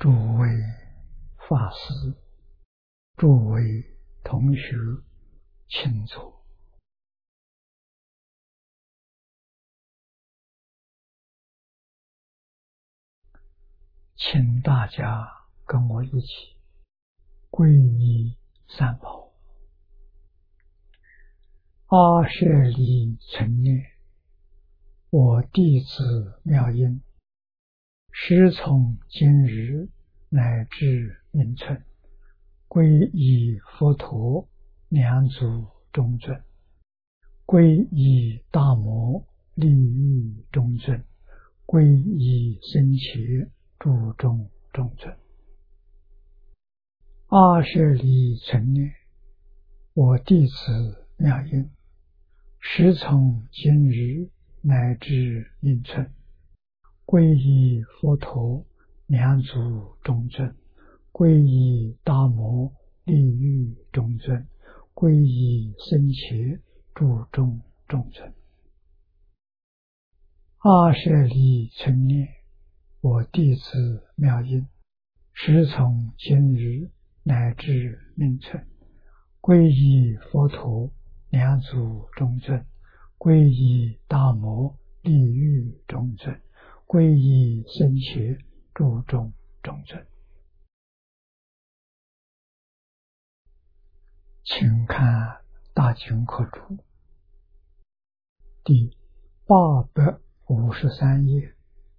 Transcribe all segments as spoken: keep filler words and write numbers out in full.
诸位法师，诸位同学，请坐。请大家跟我一起皈依三宝。阿舍利存念，我弟子妙音，师从今日乃至命存，皈依佛陀两祖中尊，皈依大摩利欲中尊，皈依僧伽注中中尊。阿舍利存念，我弟子妙音，师从今日乃至命存，皈依佛陀两祖中尊，皈依大摩利欲中尊，皈依僧伽注中中尊。阿舍利存念，我弟子妙音，师从今日乃至命存，皈依佛陀两祖中尊，皈依大摩利欲中尊，皈依僧伽注中中尊。请看大经课注第八百五十三页，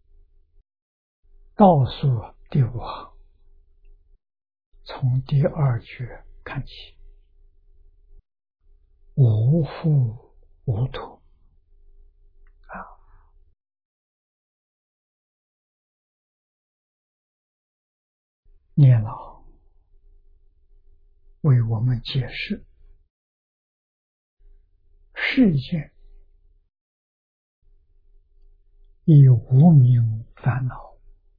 倒数第五行，从第二句看起。无父无土啊，念老为我们解释世间以无明烦恼，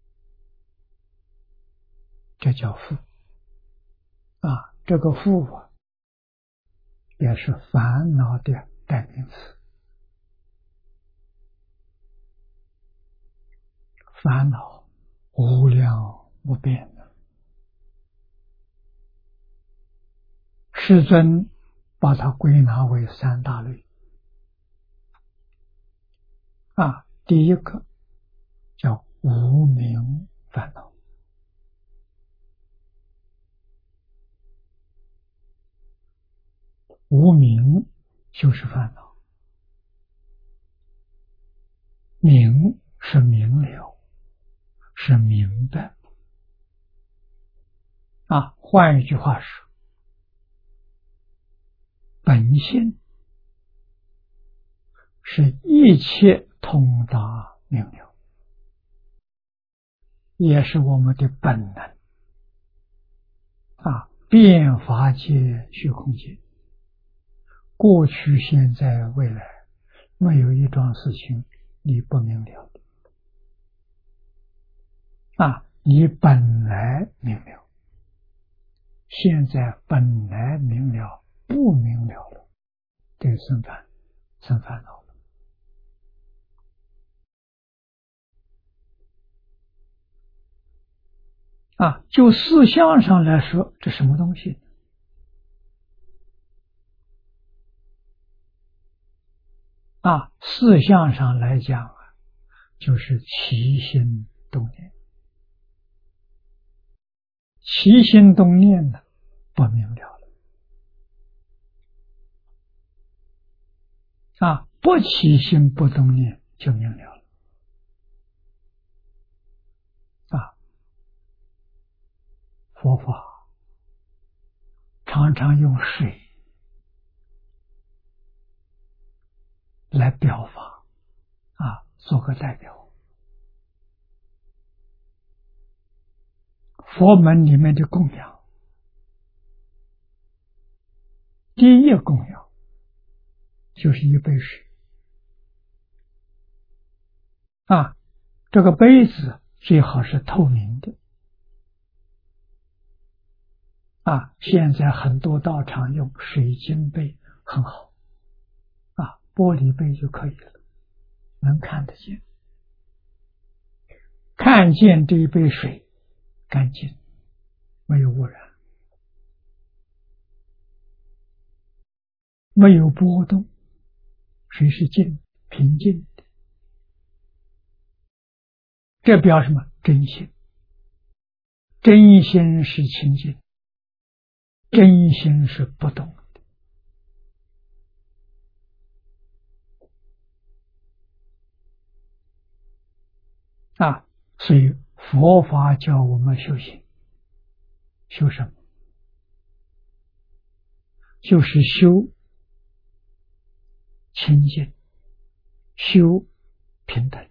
这叫父啊，这个父啊也是烦恼的代名词。烦恼无量无边的，世尊把它归纳为三大类啊。第一个叫无明烦恼，无明就是烦恼，明是明了，是明白啊。换一句话说，本性是一切通达明了，也是我们的本能啊。遍法界虚空界，过去现在未来，没有一桩事情你不明了的啊。你本来明了，现在本来明了，不明了了，这个生烦生烦恼了啊。就事相上来说，这什么东西啊？事相上来讲啊，就是起心动念。起心动念呢，不明了了啊，不起心不动念就明了了啊。佛法常常用水来表法啊，做个代表。佛门里面的供养，第一供养就是一杯水啊，这个杯子最好是透明的啊。现在很多道场用水晶杯很好啊，玻璃杯就可以了，能看得见，看见这一杯水， 干净，没有污染，没有波动，水是静平静的，这表示什么？真心。真心是清净，真心是不动的啊！所以佛法教我们修行，修什么？就是修清净，修平等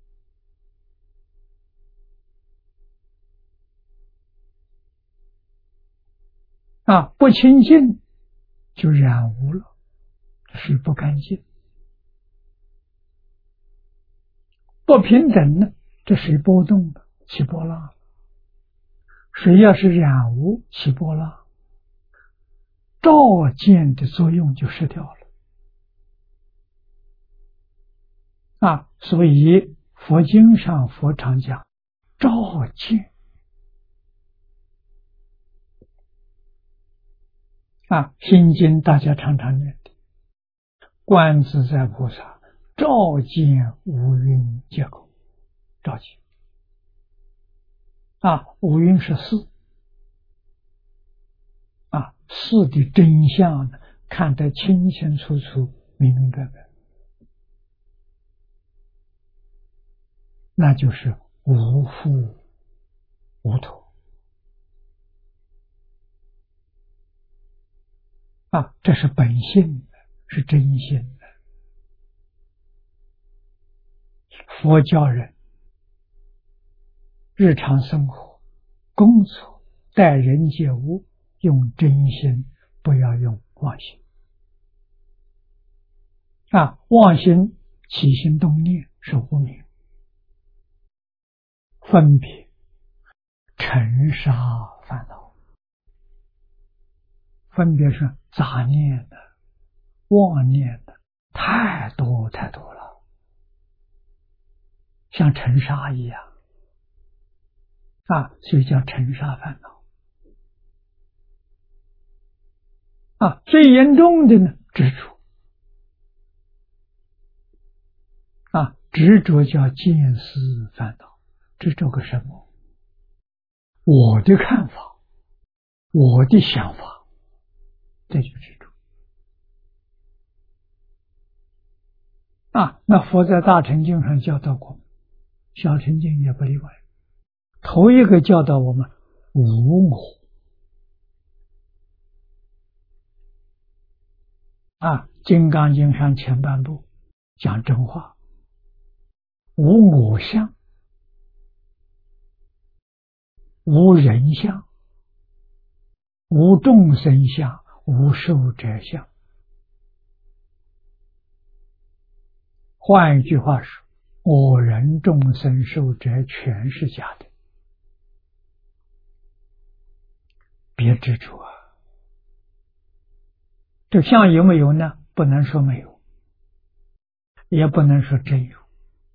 啊！不清净就染污了，水不干净；不平等呢，这水波动了，起波浪。水要是染污起波浪，照见的作用就失掉了啊！所以佛经上佛常讲照见啊，心经大家常常念的观自在菩萨照见五蕴皆空，照见啊，五蕴是四啊，四的真相呢，看得清清楚楚、明明白白，那就是无复无脱啊，这是本性，是真心的。佛教人日常生活、工作、待人接物，用真心，不要用妄心啊！妄心起心动念是无明，分别尘沙烦恼，分别是杂念的、妄念的，太多太多了，像尘沙一样啊，所以叫尘沙烦恼啊。最严重的呢，执着啊，执着叫见思烦恼。执着个什么？我的看法，我的想法，这就执着啊。那佛在大乘经上教导过，小乘经也不例外。头一个教导我们无我啊，《金刚经》上前半部讲真话，无我相，无人相，无众生相，无寿者相。换一句话说，我人众生寿者全是假的，别执着啊！这相有没有呢？不能说没有，也不能说真有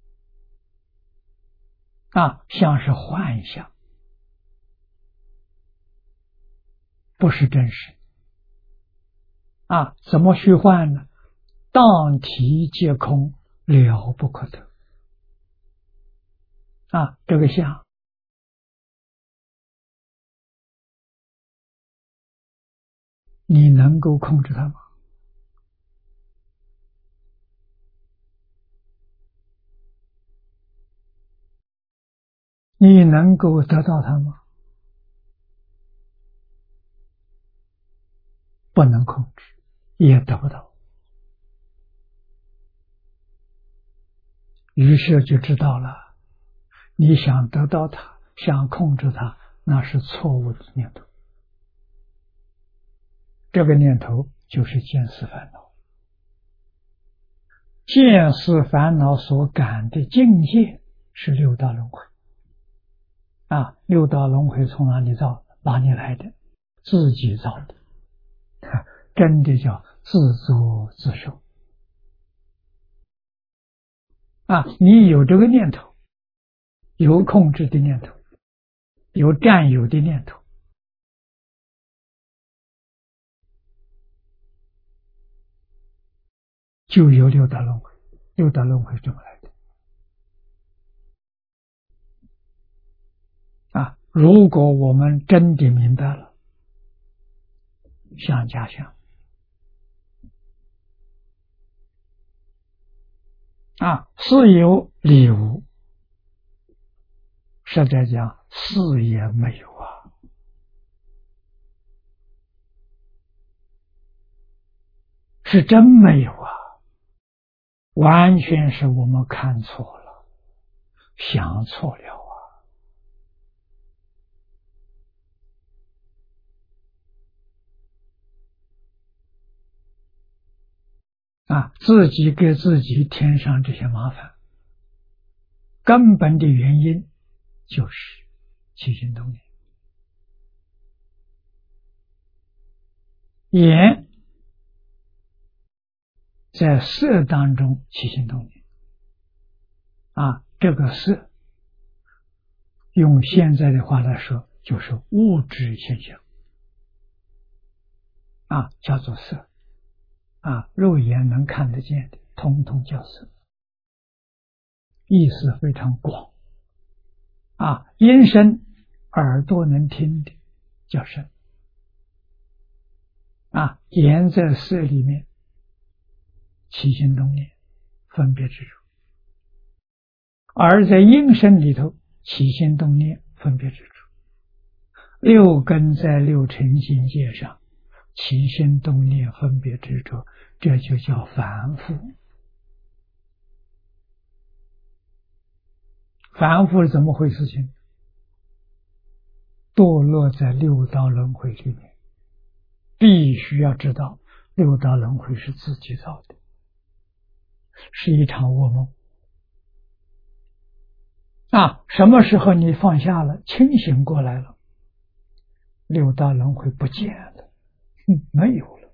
啊，相是幻象，不是真实啊。怎么虚幻呢？当体皆空，了不可得啊！这个相你能够控制它吗？你能够得到它吗？不能控制，也得不到。于是就知道了，你想得到它，想控制它，那是错误的念头。这个念头就是见思烦恼。见思烦恼所感的境界是六道轮回啊！六道轮回从哪里造？哪里来的？自己造的，真的叫自作自受啊！你有这个念头，有控制的念头， 有占有的念头，就有六道轮回。六道轮回这么来的啊！如果我们真的明白了相加相啊，是有理无，实在讲是也没有啊，是真没有啊，完全是我们看错了，想错了啊！啊，自己给自己添上这些麻烦，根本的原因就是起心动念。眼在色当中起心动念啊，这个色用现在的话来说就是物质现象啊，叫做色啊，肉眼能看得见的通通叫色，意思非常广啊。音声耳朵能听的叫声啊，眼在色里面起心动念分别执着，而在音声里头起心动念分别执着，六根在六尘境界上起心动念分别执着，这就叫凡夫。凡夫是怎么回事情？堕落在六道轮回里面，必须要知道六道轮回是自己造的，是一场噩梦啊！什么时候你放下了，清醒过来了，六道轮回不见了，嗯，没有了。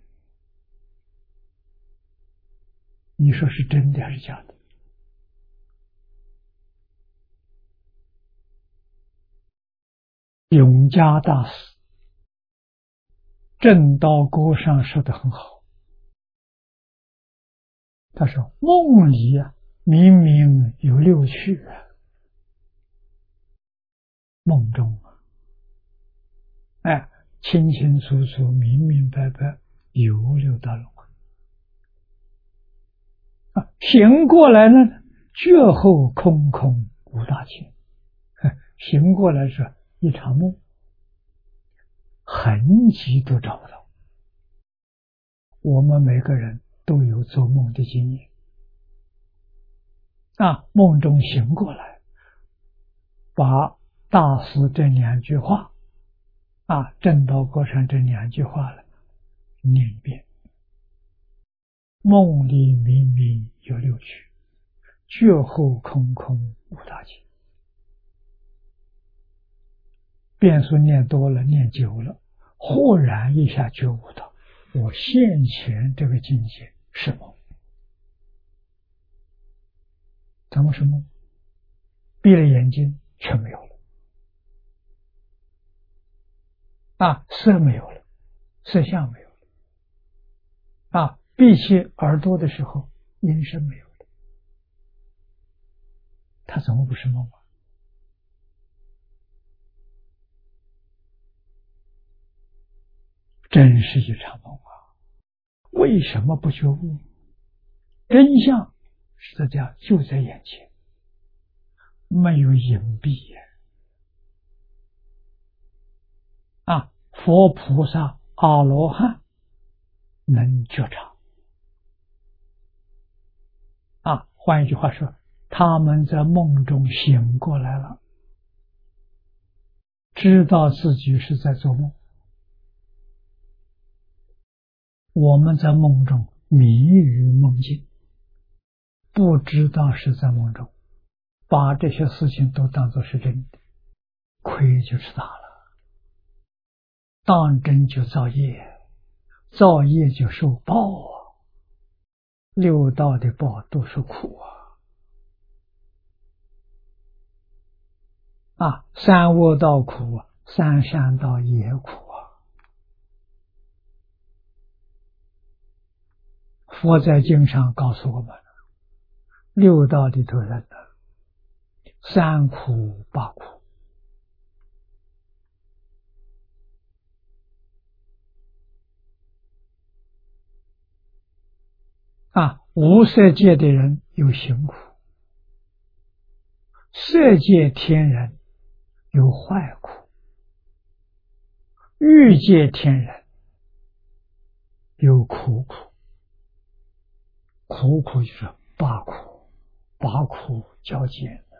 你说是真的还是假的？永嘉大师正道歌上说得很好，他说梦里啊明明有六趣啊，梦中啊哎清清楚楚明明白白有六道轮回啊，醒过来呢觉后空空无大千，醒过来是一场梦，痕迹都找不到。我们每个人都有做梦的经验啊，梦中醒过来，把大师这两句话啊，正道歌上这两句话了念一遍。梦里明明有六趣，觉后空空无大千。变数念多了，念久了，忽然一下觉悟到，我现前这个境界是梦。怎么是梦？闭了眼睛全没有了啊，色没有了，色相没有了啊，闭起耳朵的时候音声没有了，它怎么不是梦啊？真是一场梦啊！为什么不觉悟？真相实际上就在眼前，没有隐蔽啊！佛菩萨阿罗汉能觉察啊，换一句话说，他们在梦中醒过来了，知道自己是在做梦。我们在梦中迷于梦境，不知道是在梦中，把这些事情都当作是真的，亏就是大了。当真就造业，造业就受报啊，六道的报都是苦啊。 啊，三恶道苦，三善道也苦啊。佛在经上告诉我们，六道里头人的三苦八苦。啊，无色界的人有行苦，色界天人有坏苦，欲界天人有苦苦，苦苦就是八苦，八苦交接的，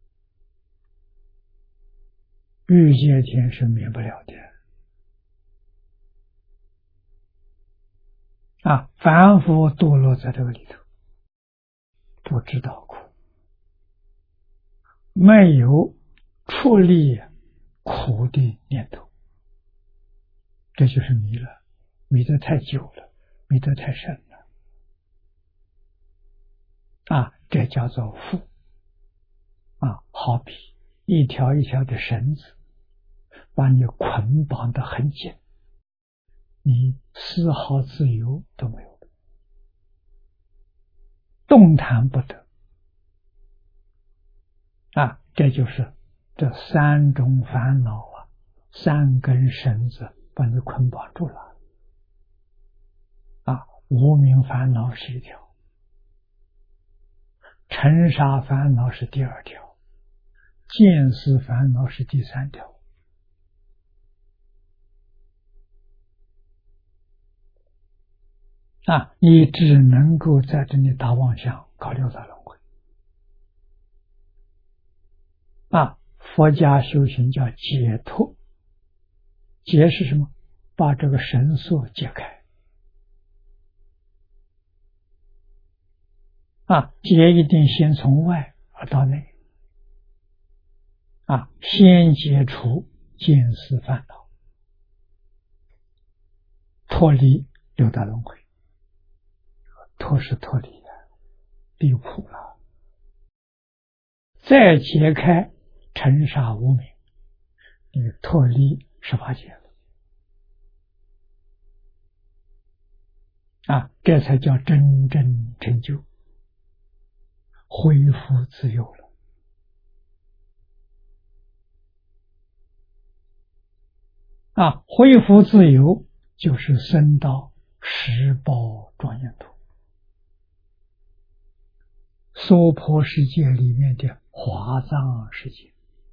欲界天是免不了的。啊，凡夫堕落在这个里头，不知道苦，没有出离苦的念头，这就是迷了，迷得太久了，迷得太深了。啊，这叫做缚。啊，好比一条一条的绳子，把你捆绑得很紧，你丝毫自由都没有，动弹不得。啊，这就是这三种烦恼啊，三根绳子把你捆绑住了。啊，无明烦恼是一条，尘沙烦恼是第二条，见思烦恼是第三条。啊，你只能够在这里打妄想，搞六道轮回。啊，佛家修行叫解脱，解是什么？把这个绳索解开。啊，解一定先从外而到内。啊，先解除见思烦恼，脱离六道轮回。脱是脱离的，离苦了。再解开尘沙无明，你脱离十八界了。啊，这才叫真正成就，恢复自由了。啊，恢复自由就是升到十宝庄严土，娑婆世界里面的华藏世界，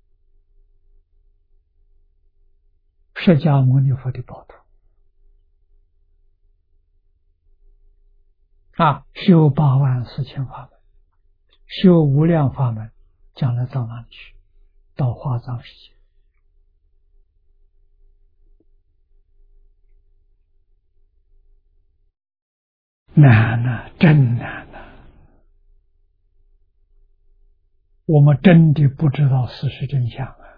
释迦牟尼佛的宝土。啊，修八万四千法门，修无量法门，将来到哪里去？到华藏世界。难啊，真难啊！我们真的不知道事实真相啊！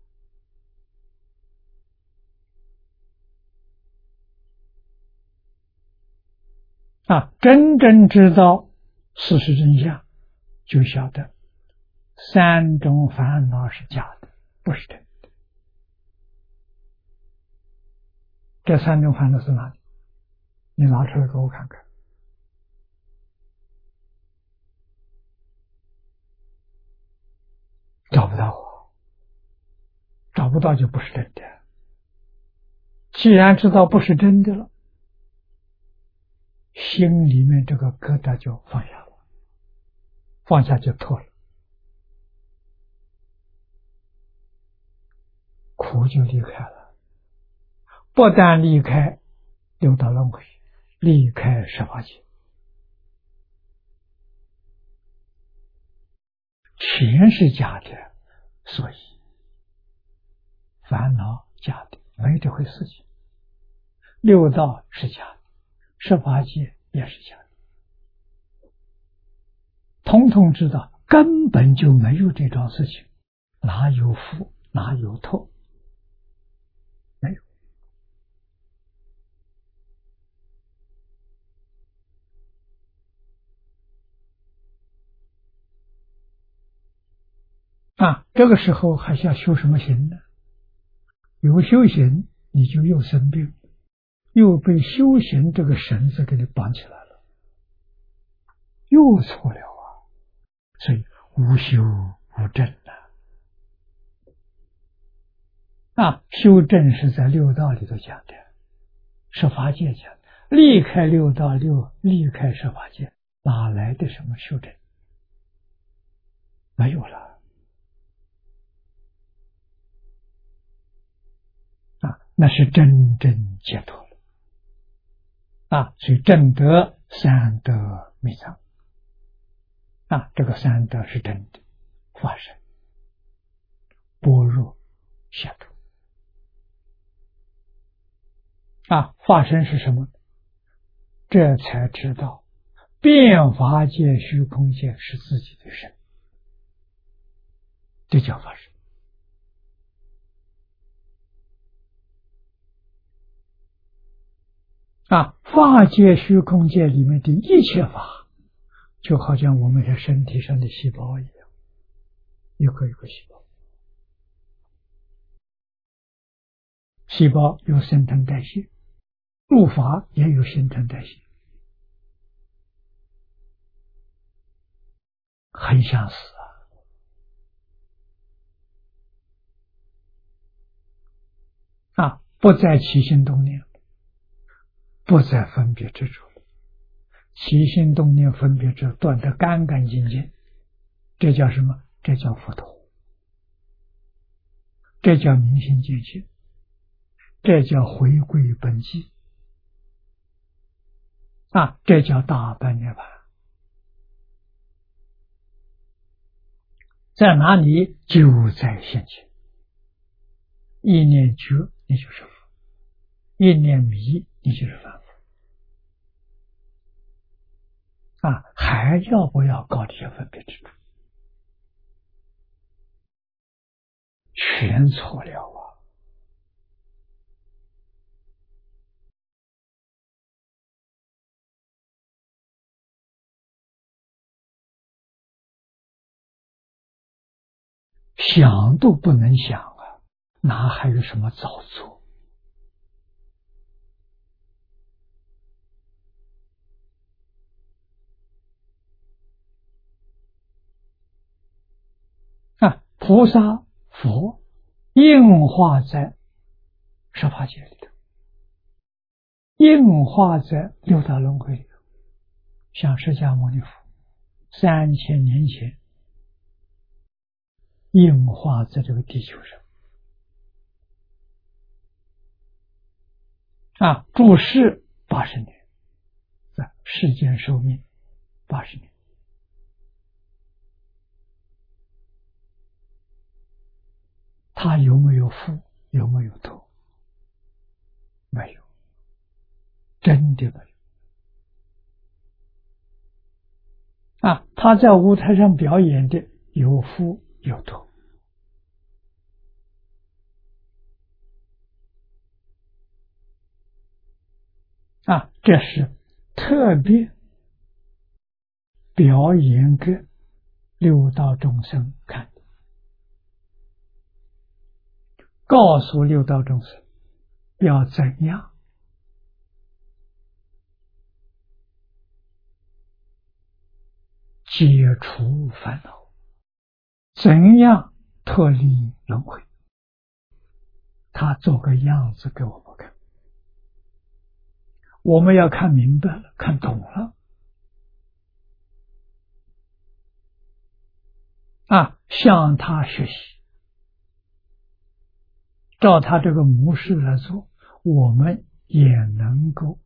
啊，真正知道事实真相，就晓得三种烦恼是假的，不是真的。这三种烦恼是哪里？你拿出来给我看看。找不到啊，找不到就不是真的。既然知道不是真的了，心里面这个疙瘩就放下了，放下就脱了，苦就离开了。不但离开六道轮回，离开十八界，钱是假的，所以烦恼假的，没这回事情。六道是假的，十八界也是假的，统统知道根本就没有这桩事情，哪有福哪有脱？没有。啊， 这个时候还需要修什么行呢？有修行，你就又生病，又被修行这个绳子给你绑起来了，又错了啊！所以无修无证啊！啊，修正是在六道里头讲的，十法界讲的，离开六道六，离开十法界，哪来的什么修正？没有了啊！那是真正解脱了啊！所以正德三德密藏啊，这个三德是真的法身、般若、解脱啊！法身是什么？这才知道变法界、虚空界是自己的身，这叫法身啊！法界、虚空界里面的一切法，就好像我们的身体上的细胞一样，一个一个细胞，细胞有新陈代谢，入法也有新陈代谢，很相似啊！啊，不再起心动念，不再分别执着了，起心动念分别执着断得干干净净，这叫什么？这叫佛陀，这叫明心见性，这叫回归本际啊！这叫大般涅槃。在哪里？就在现前。一念觉，你就是佛；一念迷，你就是凡夫。啊，还要不要搞这些分别之处？全错了啊！想都不能想啊，哪还有什么造作？啊，菩萨、佛应化在十法界里头，应化在六道轮回里头。像释迦牟尼佛三千年前应化在这个地球上啊，住世八十年，啊，世间寿命八十年。他有没有福？有没有托？没有，真的没有啊！他在舞台上表演的有福有托啊，这是特别表演给六道众生看的，告诉六道众生要怎样解除烦恼，怎样脱离轮回，他做个样子给我们看，我们要看明白了，看懂了啊，向他学习，照他这个模式来做，我们也能够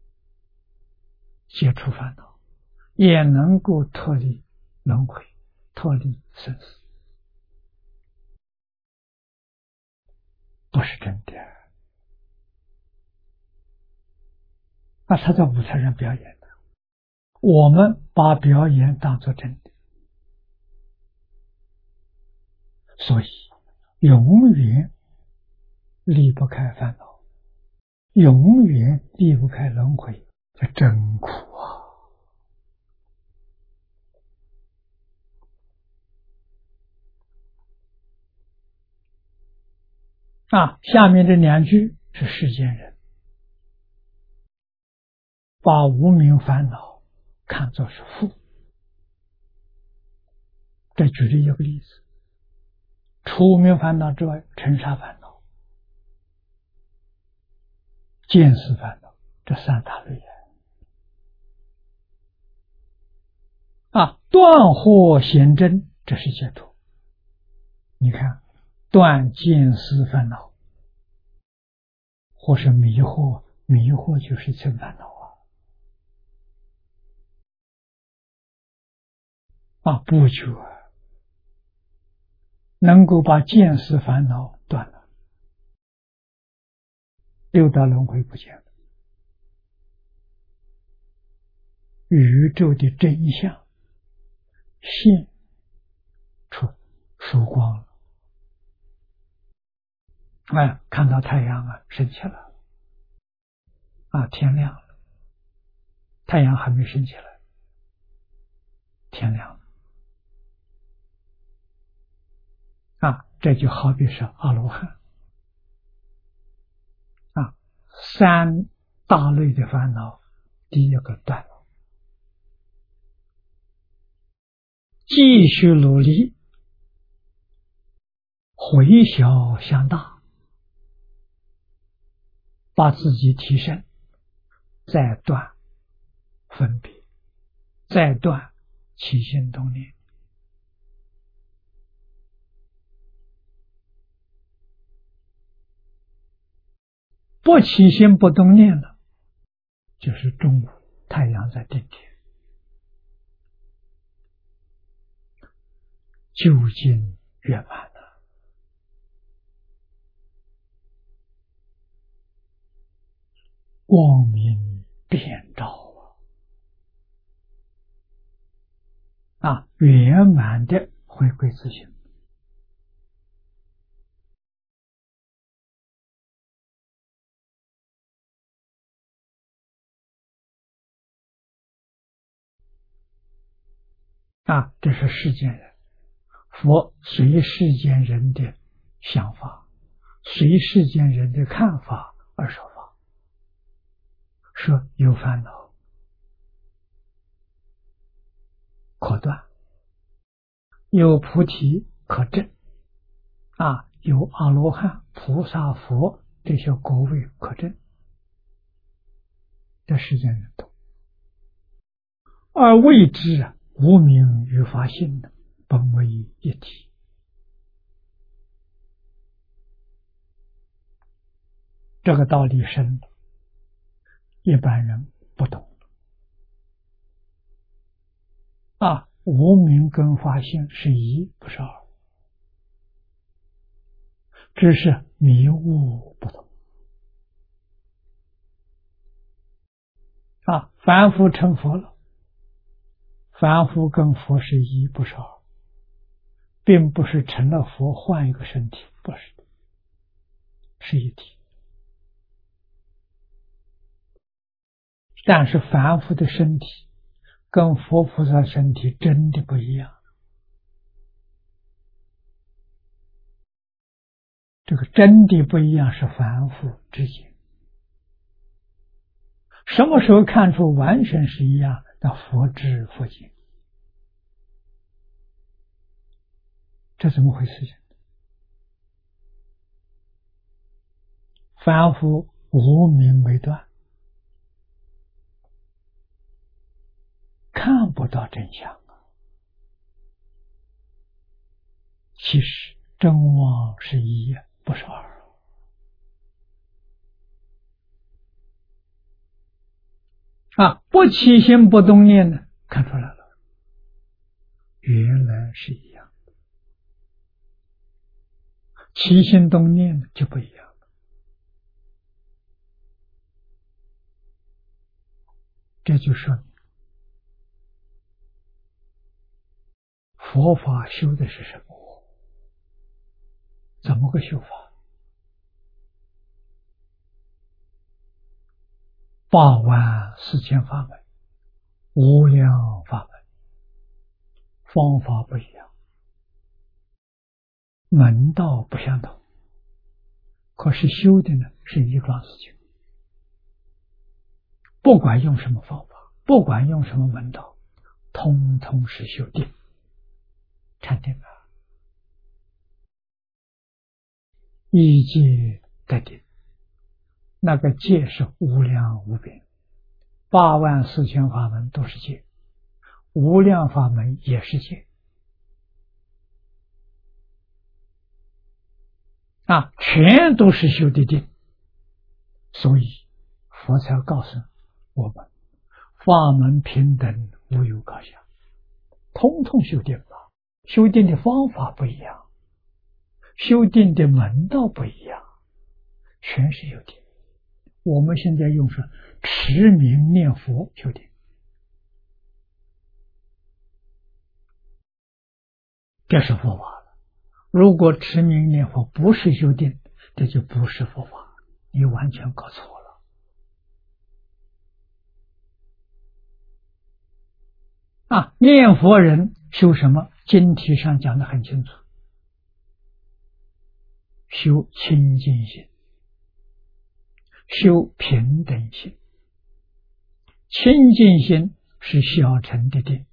解除烦恼，也能够脱离轮回，脱离生死。不是真的啊，他在舞台上表演的，我们把表演当作真的，所以永远离不开烦恼，永远离不开轮回，这真苦啊！ 啊，下面这两句是世间人把无明烦恼看作是负。这举例一个例子，除无明烦恼之外，尘沙烦恼、见思烦恼，这三大类啊，断惑显真，这是解脱。你看，断见思烦恼，或是迷惑，迷惑就是真烦恼啊！啊，不觉能够把见思烦恼断了，六道轮回不见了，宇宙的真相现出曙光了。哎，看到太阳啊升起来了，啊，天亮了，太阳还没升起来，天亮了，啊，这就好比是阿罗汉啊，三大类的烦恼，第一个断了，继续努力，回小向大，把自己提升，再断分别，再断起心动念。不起心不动念了，就是中午太阳在顶天，究竟圆满了。光明遍照啊！啊，圆满的回归自性。啊，这是世间人，佛随世间人的想法，随世间人的看法而说法。说有烦恼可断，有菩提可证，啊，有阿罗汉、菩萨、佛这些果位可证，这世间人懂，而谓之啊，无明与法性的本为一体。这个道理深，一般人不懂啊。无明跟法性是一，不是二，只是迷悟不同啊。凡夫成佛了，凡夫跟佛是一，不是二，并不是成了佛换一个身体，不是的，是一体。但是凡夫的身体跟佛菩萨身体真的不一样，这个真的不一样是凡夫之间。什么时候看出完全是一样？那佛知佛见，这怎么回事情？凡夫无明没断，看不到真相啊。其实真妄是一，不是二。啊，不起心不动念呢，看出来了，原来是一样的。起心动念呢就不一样了。这就说明佛法修的是什么？怎么个修法？八万四千法门，无量法门，方法不一样，门道不相同， 可是修的呢是一桩事情，不管用什么方法，不管用什么门道，通通是修定，禅定啊，一戒得定，那个戒是无量无边，八万四千法门都是戒，无量法门也是戒啊，全都是修的定，所以佛才告诉我们，法门平等，无有高下，通通修定吧。修定的方法不一样，修定的门道不一样，全是修定。我们现在用是持名念佛修定，这是佛法了。如果持名念佛不是修定，这就不是佛法，你完全搞错了。啊，念佛人修什么？经题上讲得很清楚，修清净心，修平等心。清净心是小乘的定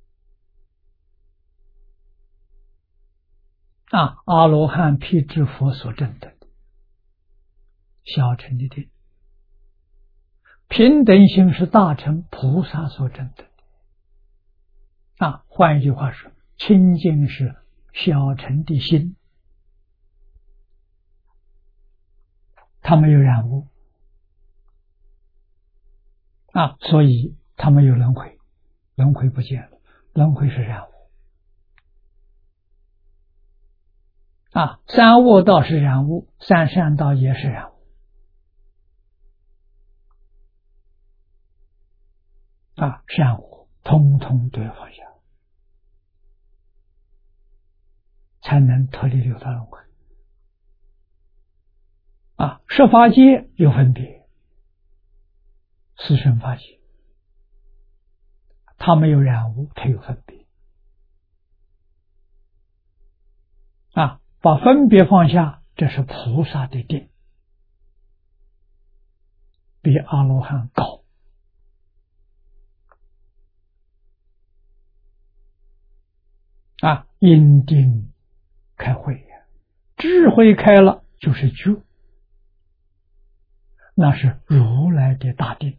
啊，阿罗汉辟支佛所证得的小乘的定。平等心是大乘菩萨所证得的啊，换一句话说，清净是小乘的心，它没有染污啊，所以它没有轮回，轮回不见了，轮回是染污啊，三恶道是染污，三善道也是染污啊，善恶通通都要放下，才能脱离六道轮回啊。十法界有分别，四圣法界它没有染污，它有分别啊，把分别放下，这是菩萨的定，比阿罗汉高啊。因定开慧呀，智慧开了就是觉，那是如来的大定。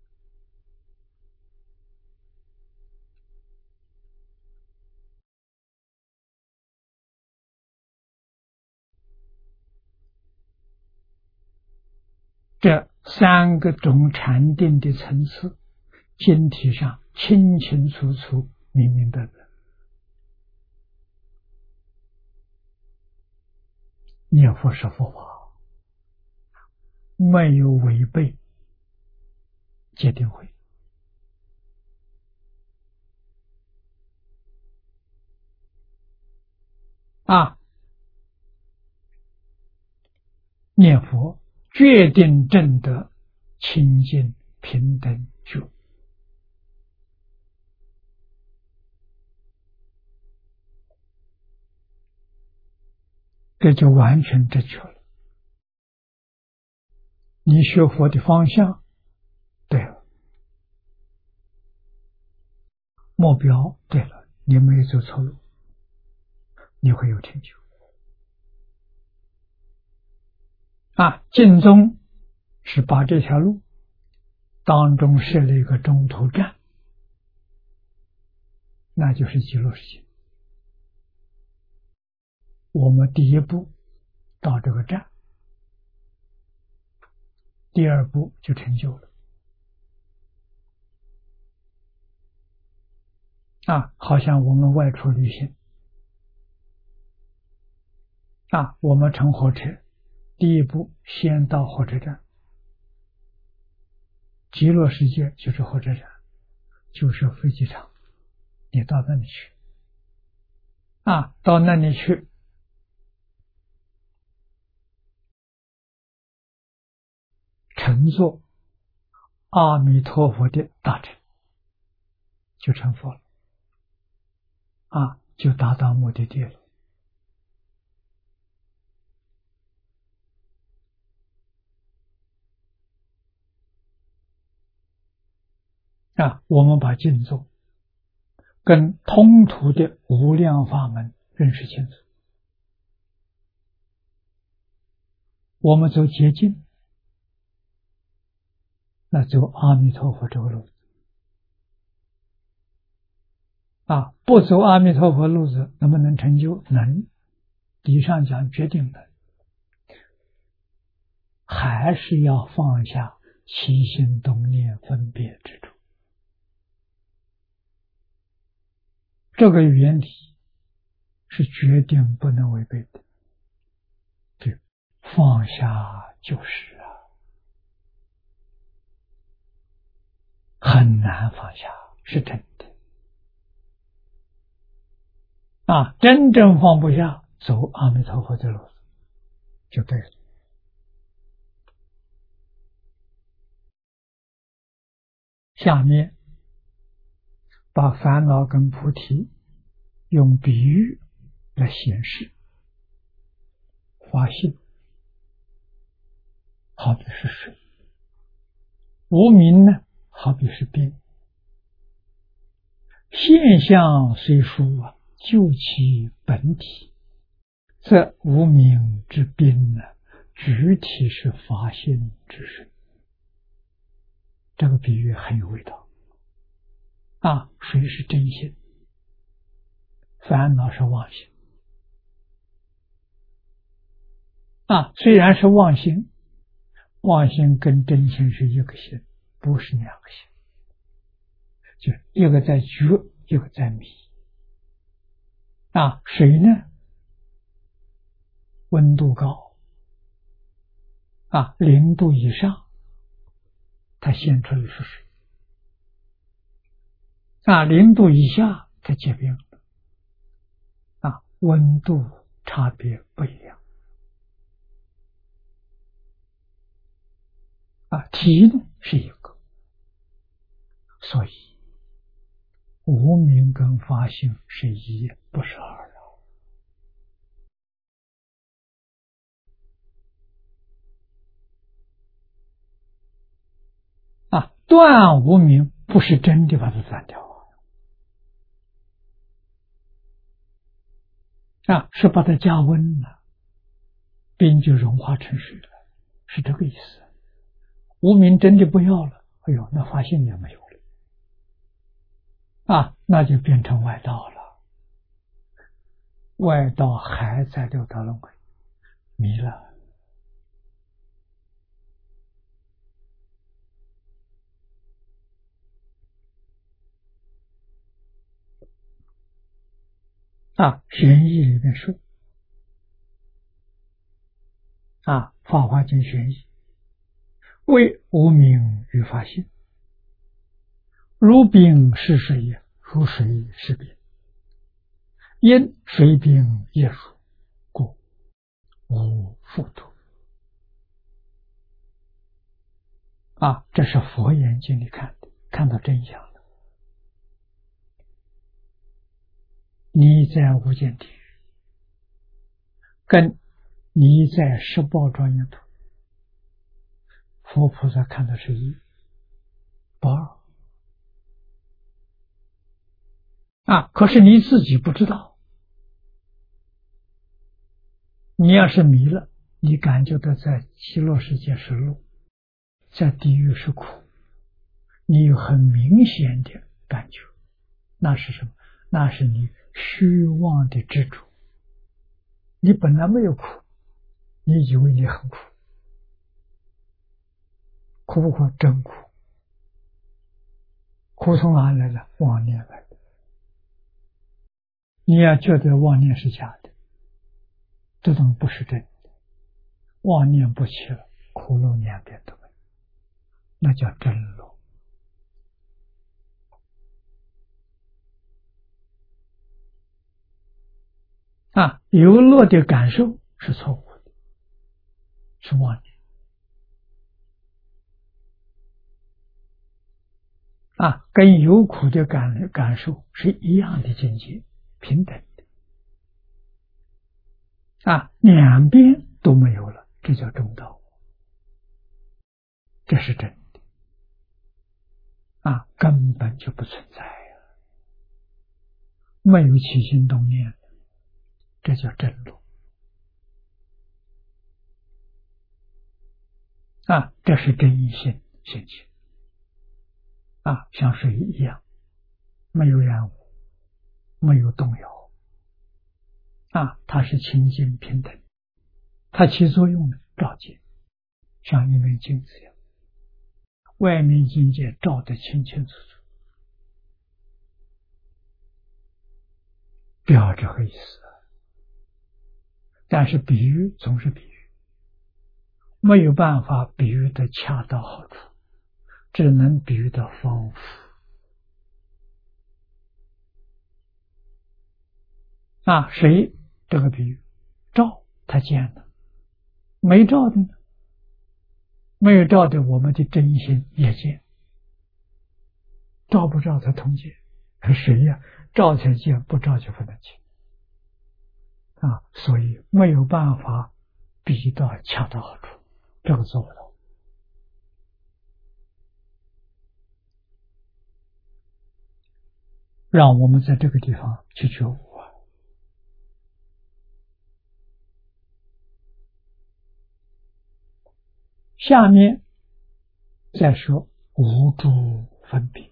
这三个种禅定的层次，经题上清清楚楚、明明白白。念佛是佛法，没有违背戒定慧啊！念佛决定证得清净平等觉，这就完全正确了。你学佛的方向对了，目标对了，你没有走错路，你会有成就啊！净宗是把这条路当中设了一个中途站，那就是极乐世界。我们第一步到这个站，第二步就成就了啊！好像我们外出旅行啊，我们乘火车，第一步先到火车站，极乐世界就是火车站，就是飞机场，你到那里去啊，到那里去乘坐阿弥陀佛的大乘，就成佛了啊，就达到目的地了啊，我们把静坐跟通途的无量法门认识清楚。我们走捷径，那走阿弥陀佛这个路子啊，不走阿弥陀佛路子，能不能成就？能，理上讲决定的，还是要放下起心动念分别之处。这个原理是决定不能违背的，对，放下就是啊，很难放下，是真的啊！真正放不下，走阿弥陀佛的路就对了。下面把烦恼跟菩提用比喻来显示。法性好比是水，无明呢好比是冰。现象虽殊啊，就其本体，则无明之冰呢，具体是法性之水。这个比喻很有味道啊！水是真性，烦恼是妄心啊。虽然是妄心，妄心跟真心是一个心，不是两个心，就一个在觉，一个在迷啊。水呢，温度高啊，零度以上，它现出来是水啊，零度以下它结冰了啊，温度差别不一样啊，体呢是一个，所以无明跟法性是一，不是二啊。断无明不是真的把它断掉啊，是把它加温了，冰就融化成水了，是这个意思。无明真的不要了，哎呦，那法性也没有了啊，那就变成外道了。外道还在六道轮回，迷了啊。玄义里面说啊，法华经玄义为无明与法性，如冰是水也，如水是冰，因水冰亦如，故无复土啊。这是佛眼睛里看的，看到真相了。你在无间地狱，跟你在十报庄严土，佛菩萨看的是一，不二啊。可是你自己不知道，你要是迷了，你感觉到在极乐世界是乐，在地狱是苦，你有很明显的感觉，那是什么？那是你虚妄的执着。你本来没有苦，你以为你很苦，苦不苦？真苦。苦从哪来的？妄念来的。你要觉得妄念是假的，这种不是真的，妄念不起了，苦乐两边都没有，那叫真乐啊。有乐的感受是错误的，是妄念啊，跟有苦的感感受是一样的境界，平等的啊，两边都没有了，这叫中道，这是真的啊，根本就不存在呀，没有起心动念，这叫真如啊，这是真心心情啊，像水一样，没有染污，没有动摇啊，它是清净平等，它起作用的照见，像一面镜子一样，外面境界照得清清楚楚，不要这个意思。但是比喻总是比喻，没有办法比喻的恰到好处，只能比喻的丰富啊。谁这个比喻照他见了，没照的呢？没有照的，我们的真心也见，照不照他同见。谁呀？照才见，不照就不能见啊。所以没有办法比到恰到好处，这个做不到。让我们在这个地方去觉悟啊。下面再说无诸分别，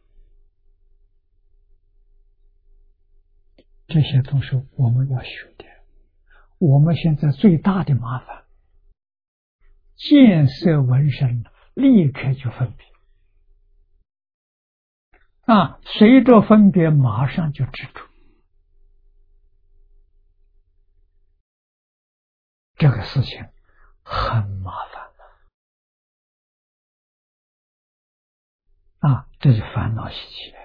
这些都是我们要学的。我们现在最大的麻烦，见色闻声立刻就分别啊，随着分别马上就执着，这个事情很麻烦啊，这是烦恼习气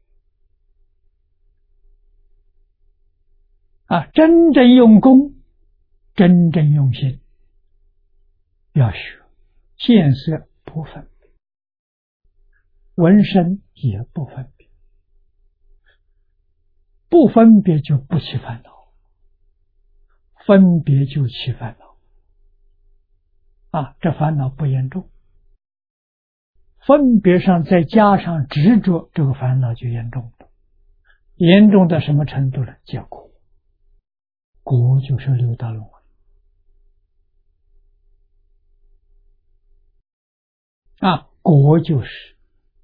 啊。真正用功，真正用心，要学见色不分别，闻声也不分别，不分别就不起烦恼，分别就起烦恼啊，这烦恼不严重，分别上再加上执着，这个烦恼就严重了。严重到什么程度呢？结果果就是六道轮回啊，果就是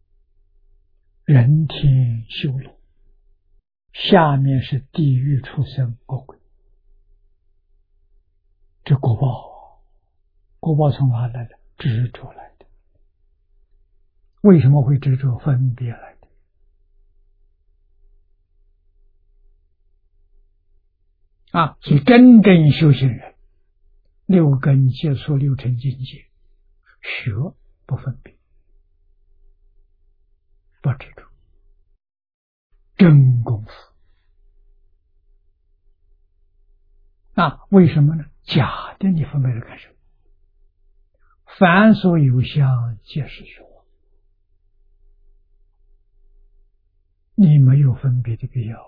人天修罗，下面是地狱畜生恶鬼。这果报，果报从哪来的？执着来的。为什么会执着？分别来的啊。所以真正修行人，六根接触六尘境界，学不分别，不执着，真功夫啊。为什么呢？假的你分别了干什么？凡所有相，皆是虚妄，你没有分别的必要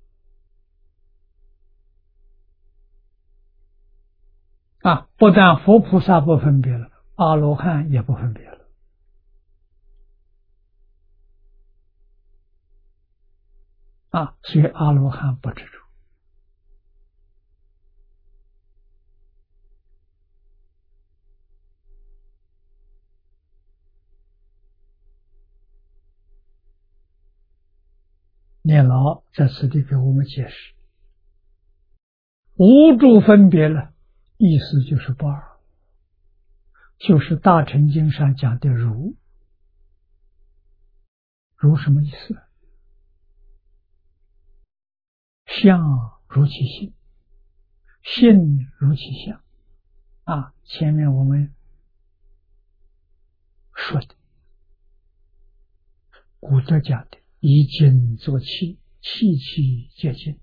啊！啊，不但佛菩萨不分别了，阿罗汉也不分别了啊！所以阿罗汉不执着。念老在此地给我们解释，无诸分别了，意思就是不二，就是大乘经上讲的如。如什么意思？相如其性，性如其相啊。前面我们说的，古德讲的以精作气，气气皆精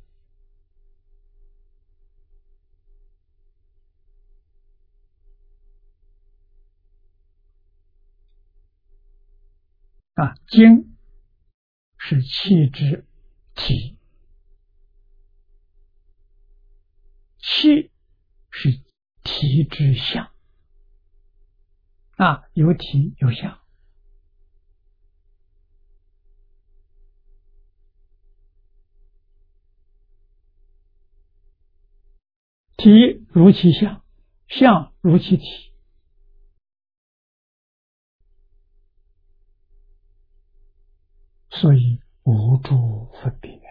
啊。精是气之体，气是体之相啊，有体有相。 体如其相，相如其体，所以无诸分别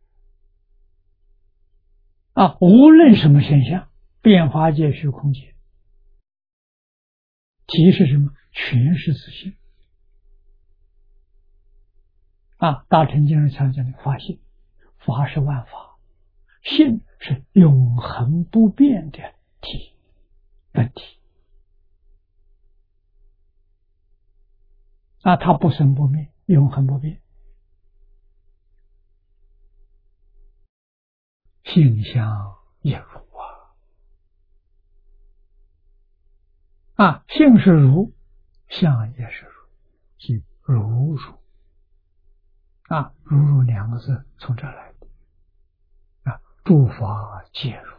啊！无论什么现象，变化界、虚空界，体是什么？全是自性啊！大乘经上常讲的法性，法是万法，性是永恒不变的体本体啊，它不生不灭，永恒不变。性相也如啊啊，性是如，相也是如，即如如啊，如如两个字从这儿来的啊，诸法皆如，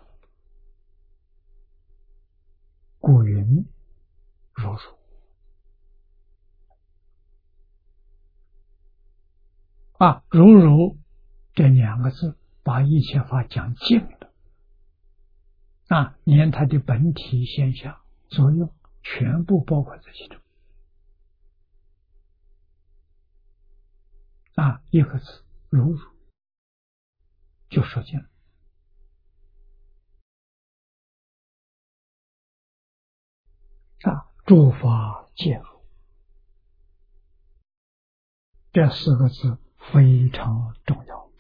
故云如如啊，如如这两个字把一切法讲尽了啊，连它的本体现象作用全部包括在其中啊，一个字如如就说尽了啊，诸法皆如，这四个字非常重要。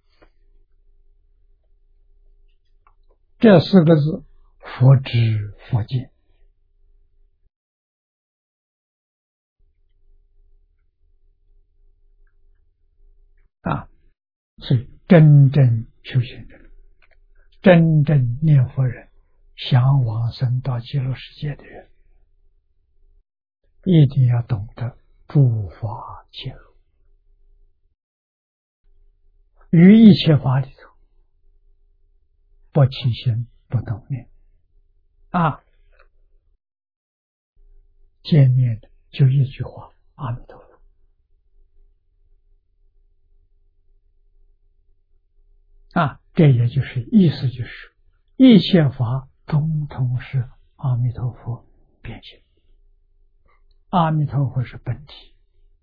这四个字佛知佛见啊，所以真正修行人，真正念佛人，想往生到极乐世界的人，一定要懂得诸法皆如，于一切法里头不起心不动念啊，见面的就一句话：阿弥陀佛啊，这也就是意思就是一切法统统是阿弥陀佛变现，阿弥陀佛是本体，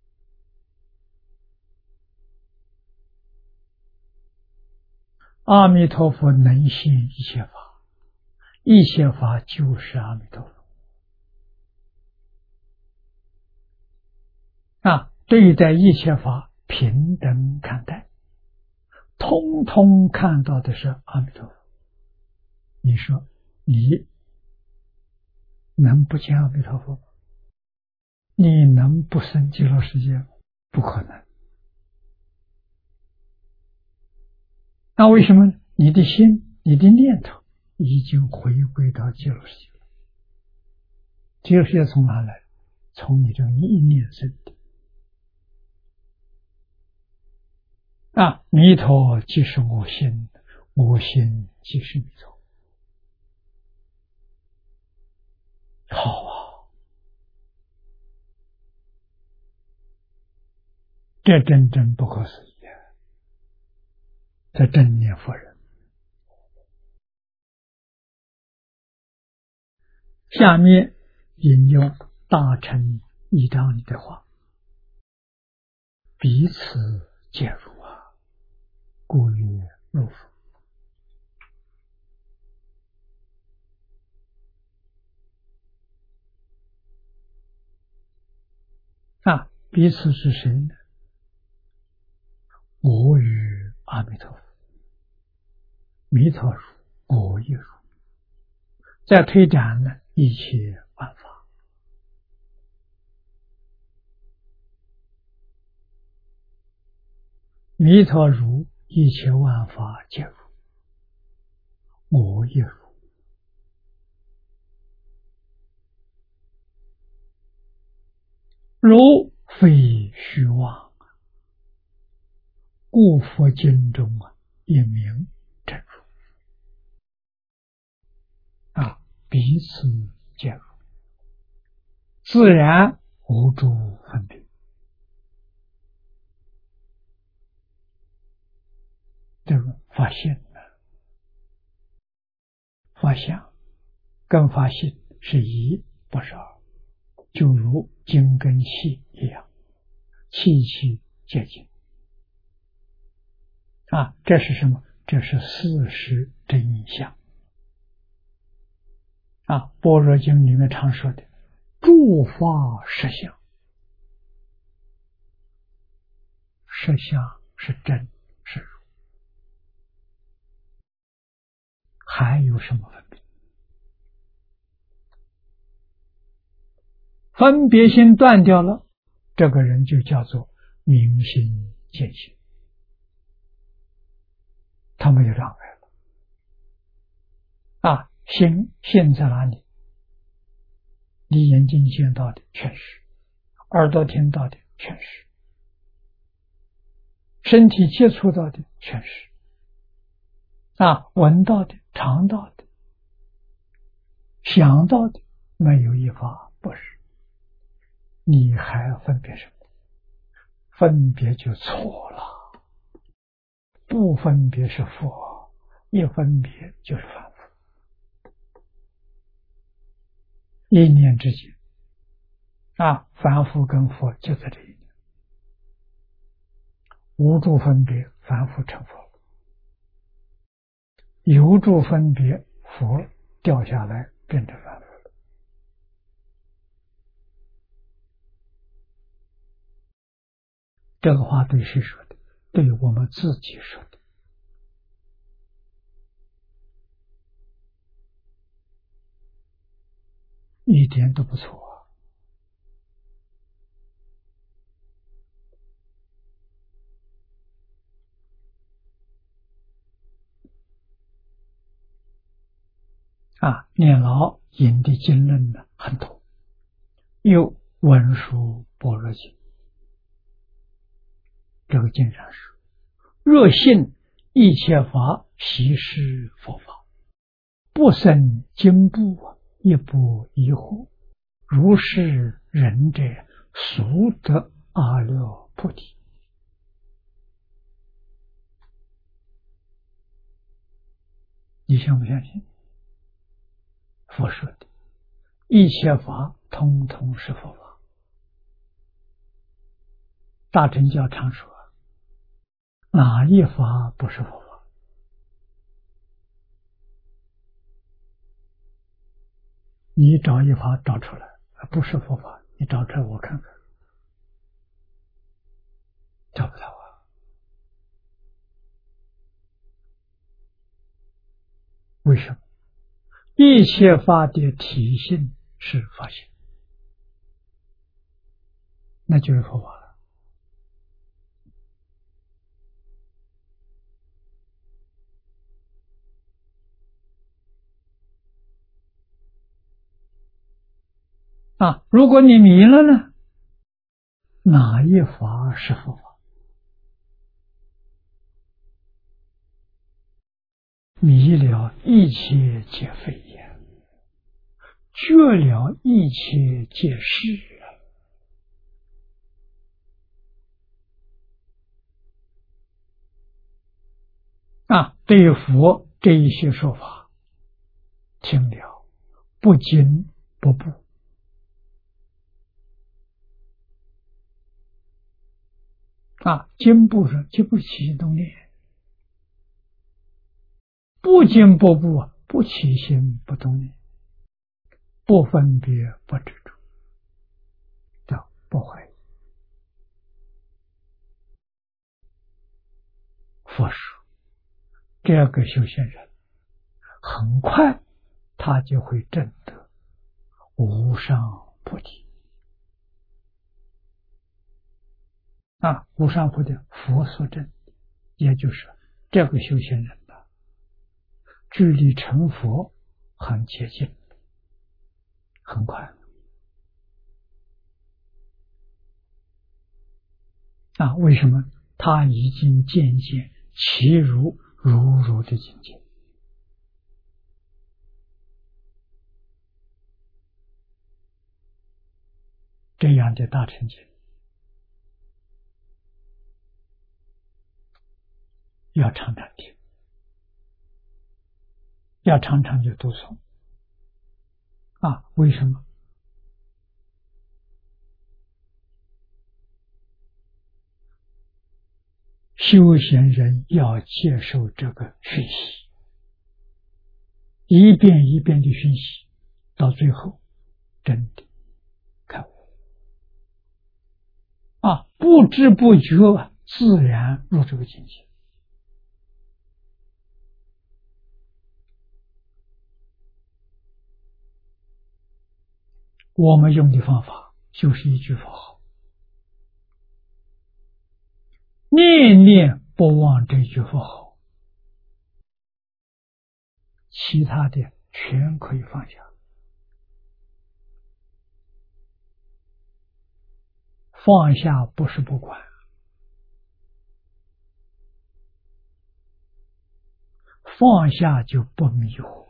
阿弥陀佛能现一切法，一切法就是阿弥陀佛啊！对待一切法平等看待，通通看到的是阿弥陀佛。你说你能不见阿弥陀佛吗？你能不生极乐世界吗？不可能。那为什么？你的心，你的念头已经回归到极乐世界了。极乐世界从哪来？从你这一念生的。啊，弥陀即是我心，我心即是弥陀。好啊，这真正不可思议啊！这真念佛人。下面引用大乘一章里的话：彼此皆如啊，故曰如佛。啊，彼此是谁呢？我与阿弥陀佛，弥陀如，我亦如。再推展呢，一切万法。弥陀如，一切万法皆如，我亦如。如非虚妄，故佛经中啊，也名真如啊，彼此皆如，自然无诸分别。这个发现呢， 发相跟发性是一，不是二，就如精跟气一样，气气接近啊，这是什么？这是四时真相啊！般若经里面常说的诸法实相，实相是真是如，还有什么分别？分别心断掉了，这个人就叫做明心见性，他没有障碍了啊！心心在哪里？你眼睛见到的全是，耳朵听到的全是，身体接触到的全是啊，闻到的、尝到的、想到的，没有一法不是。你还分别什么？分别就错了。不分别是佛，一分别就是凡夫。一念之间啊，凡夫跟佛就在这一念，无住分别，凡夫成佛了；有住分别，佛掉下来变成凡夫了。这个话对谁说的？对我们自己说的。一点都不错啊！念老引的经论呢很多，有文殊般若经，这个经上说：若信一切法悉是佛法，不生惊怖，亦不疑惑，如是人者，速得阿耨菩提。你相不相信？佛说的一切法通通是佛法。大乘教常说，哪一法不是佛法？你找一法找出来不是佛法，你找出来我看看。找不到啊。为什么？一切法的体性是法性，那就是佛法了。啊，如果你迷了呢？哪一法是佛法？迷了一切皆非也，觉了一切皆是啊！对佛这一些说法，听了不惊不怖啊！惊怖是就不起心动念，不惊不怖，不起心不动念，不分别不执着，叫不怀疑。佛说这个修行人很快他就会证得无上菩提啊！无上菩提佛所证，也就是这个修行人的距离成佛很接近，很快啊！为什么？他已经渐渐其如如如的境界。这样的大成就要常常听， 要常常去读诵啊。为什么？修行人要接受这个讯息，一遍一遍的讯息，到最后真的开悟啊，不知不觉自然入这个境界。我们用的方法就是一句佛号，念念不忘这句佛号，其他的全可以放下。放下不是不管，放下就不迷惑，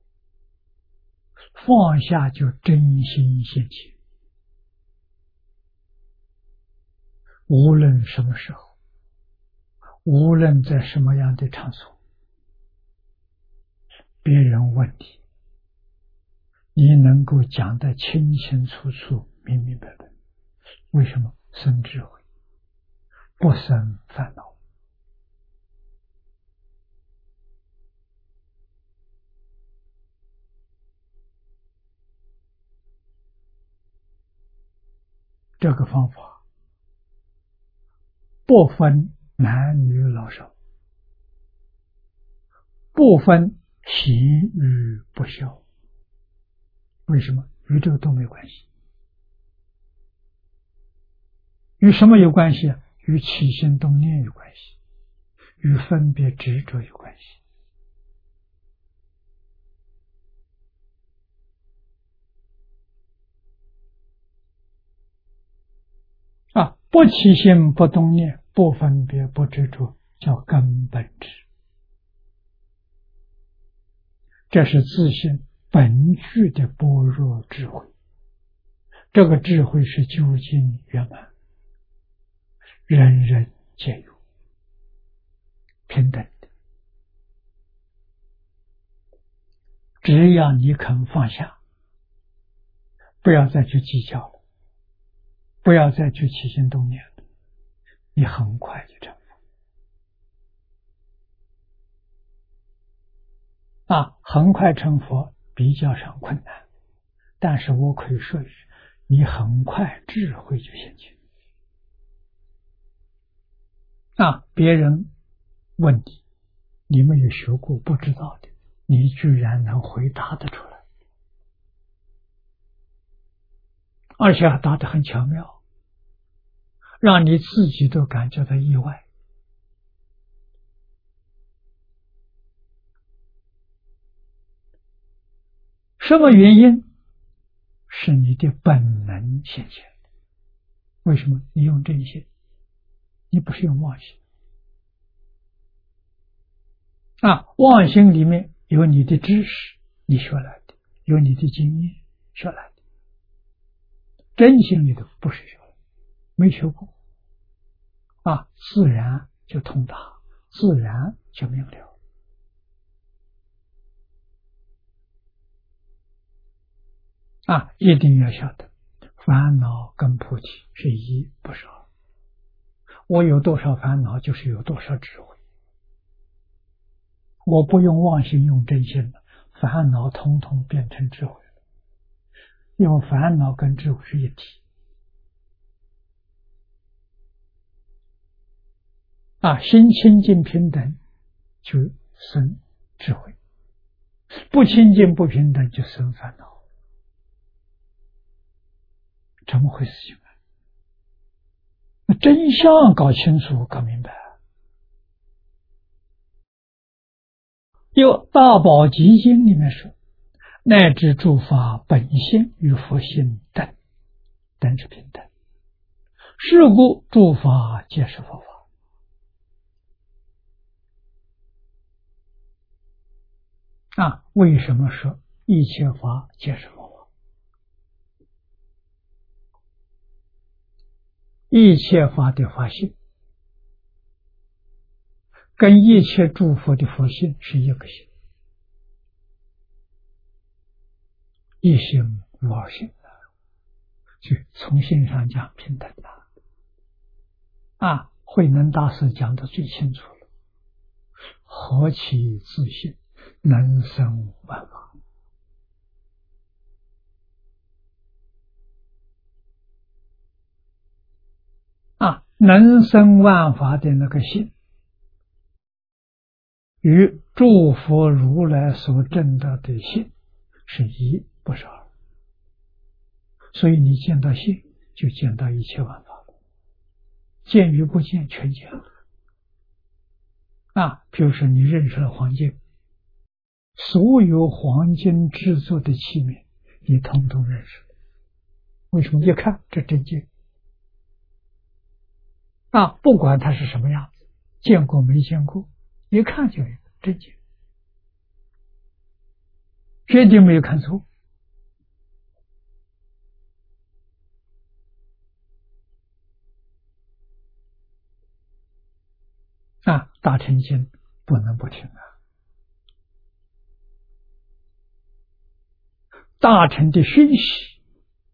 放下就真心现前。无论什么时候，无论在什么样的场所，别人问你，你能够讲得清清楚楚、明明白白。为什么？生智慧，不生烦恼。这个方法不分男女老少，不分喜与不孝。为什么？与这个都没关系。与什么有关系？与起心动念有关系，与分别执着有关系。啊，不起心不动念，不分别不执着，叫根本智。这是自性本具的般若智慧，这个智慧是究竟圆满，人人皆有，平等的。只要你肯放下，不要再去计较了，不要再去起心动念了，你很快就成佛。啊，很快成佛比较上困难，但是我可以说一句，你很快智慧就现前。啊，别人问你，你没有学过不知道的，你居然能回答得出来，而且还答得很巧妙，让你自己都感觉到意外。什么原因？是你的本能现前。为什么？你用真心，你不是用妄心。啊，妄心里面有你的知识，你学来的，有你的经验学来的。真心里头不是学来，没学过，啊，自然就通达，自然就明了。啊，一定要晓得，烦恼跟菩提是一，不是二。我有多少烦恼，就是有多少智慧。我不用妄心，用真心了，烦恼统统变成智慧了。因为烦恼跟智慧是一体。啊，心清净平等就生智慧，不清净不平等就生烦恼。怎么回事情啊？那真相搞清楚搞明白。有《大宝积经》里面说，乃至诸法本性与佛性等，等是平等。是故诸法皆是佛法。啊，为什么说一切法皆是佛法？一切法的法性跟一切诸佛的佛性是一个性， 一心如二心的，就从心上讲平等的。啊，慧能大师讲的最清楚了，何其自信，能生万法。啊，能生万法的那个心，与诸佛如来所证得的心是一，不是二。所以你见到心，就见到一切万法了，见与不见全见了。啊，比如说你认识了黄金，所有黄金制作的器皿，你统统认识。为什么？一看这真金啊，不管它是什么样子，见过没见过，一看就有真金，绝对没有看错。啊，大乘经不能不听啊，大乘的讯息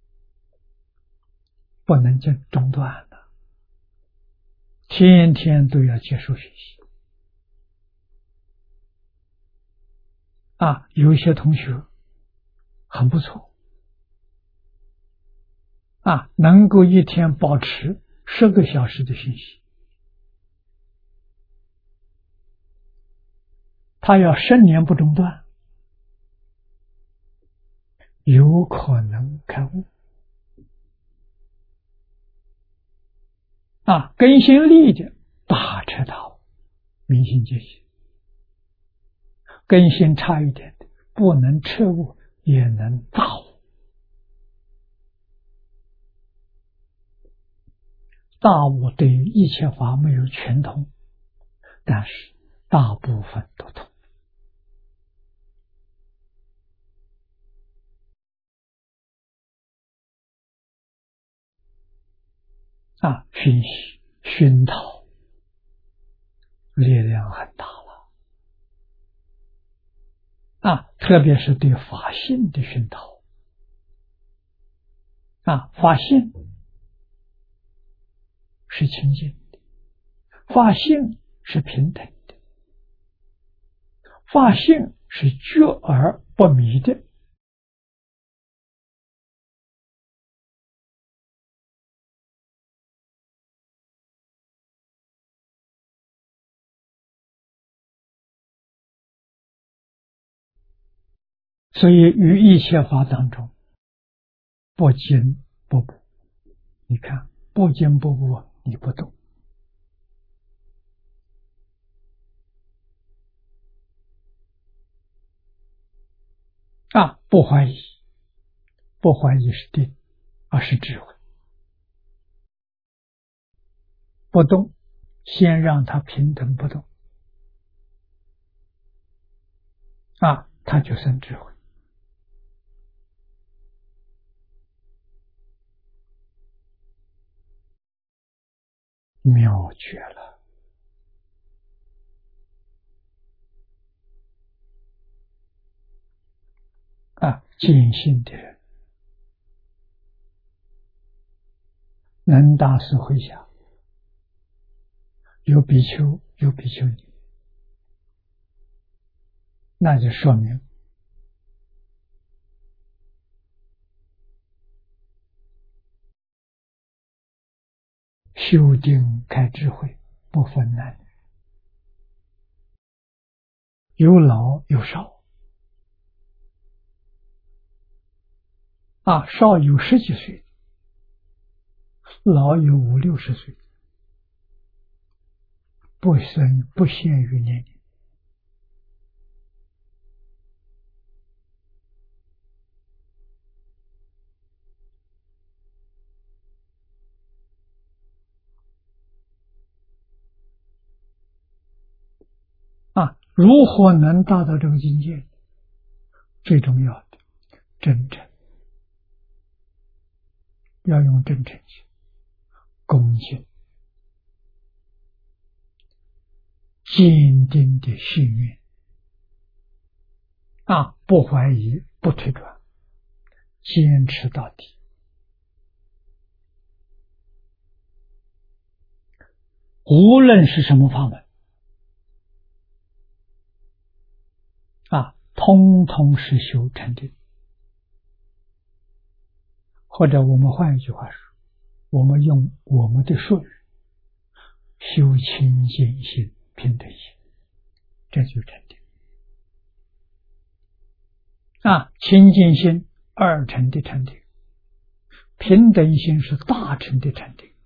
不能中中断的，天天都要接受讯息。啊，有一些同学很不错，啊，能够一天保持十个小时的讯息，他要十年不中断，有可能开悟。啊，根性利的大彻大悟，明心见性；根性差一点的，不能彻悟，也能大悟。大悟对于一切法没有全通，但是大部分都通。啊，熏习熏陶力量很大了。啊，特别是对法性的熏陶。啊，法性是清净的，法性是平等的，法性是觉而不迷的。所以于一切法当中，不惊不怖。你看，不惊不怖，你不动。啊，不怀疑，不怀疑是定，而是智慧。不动，先让它平等不动，啊，它就生智慧。妙绝了。啊，见性的人，能大师会想，有比丘，有比丘尼，那就说明修定开智慧不分男女，有老有少。啊，少有十几岁，老有五六十岁，不生不限于年龄。啊，如何能达到这个境界？最重要的，真诚，要用真诚心、恭敬、坚定的信愿。啊，不怀疑，不推转， 坚持到底。无论是什么法门啊，通通是修禅定。或者我们换一句话说，我们用我们的术语，修清净心、平等心，这就是禅定啊。清净心二乘的禅定，平等心是大乘的禅定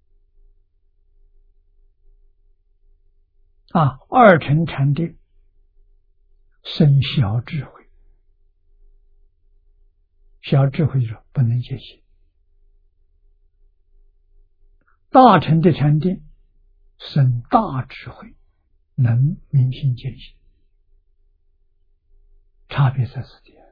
啊。二乘禅定生小智慧，小智慧就是不能见性。大乘的禅定生大智慧，能明心见性，差别在此地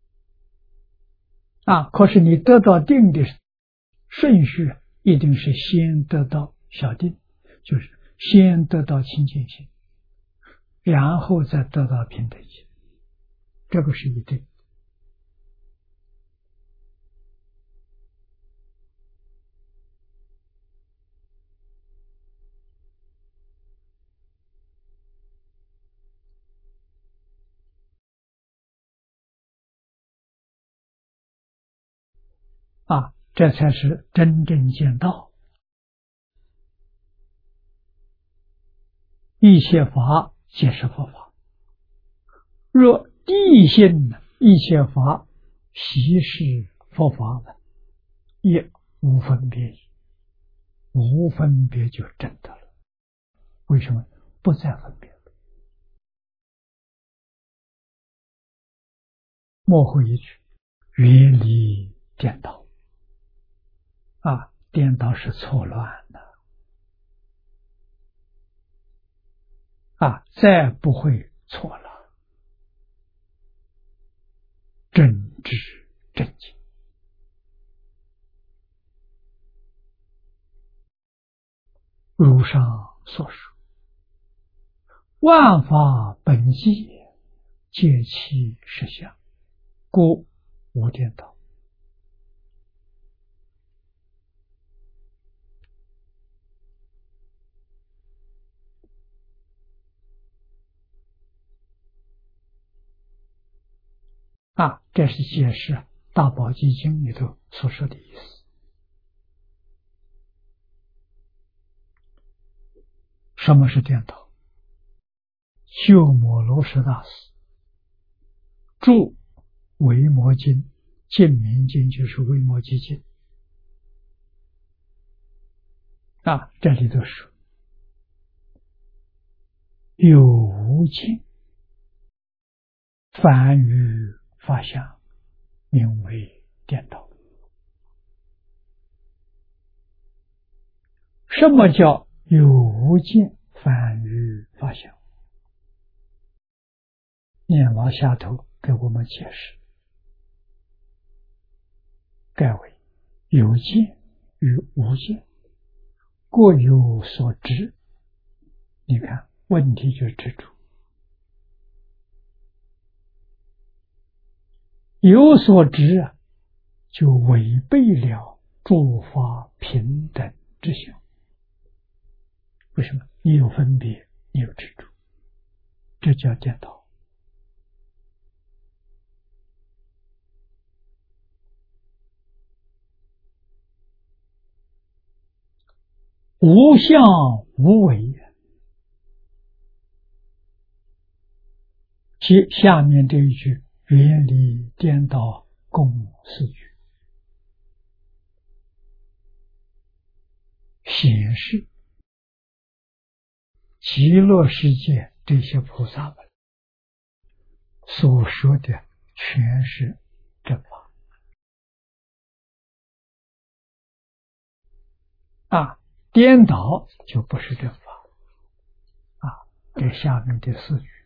啊。可是你得到定的顺序一定是先得到小定，就是先得到清净心，然后再得到平等心，这个是一定啊，这才是真正见道。一切法皆是佛法，若地信一切法悉是佛法了，也无分别矣。无分别就真的了。为什么？不再分别了。莫会一句远离颠倒啊，颠倒是错乱的啊，再不会错了。正知正见，如上所说，万法本寂，皆其实相，故无颠倒。啊，这是解释《大宝积经》里头所说的意思。什么是颠倒？鸠摩罗什大师著《维摩经》，净明经就是维摩诘经啊，这里头说有无尽凡于法相，名为颠倒。什么叫有无尽凡于法相？念老下头给我们解释，盖为有见与无见各有所知。你看问题就指出，有所知啊，就违背了诸法平等之相。为什么？你有分别，你有执着，这叫颠倒。无相无为，即下面这一句远离颠倒共四句，显示极乐世界这些菩萨们所说的全是正法啊，颠倒就不是正法啊。这下面的四句，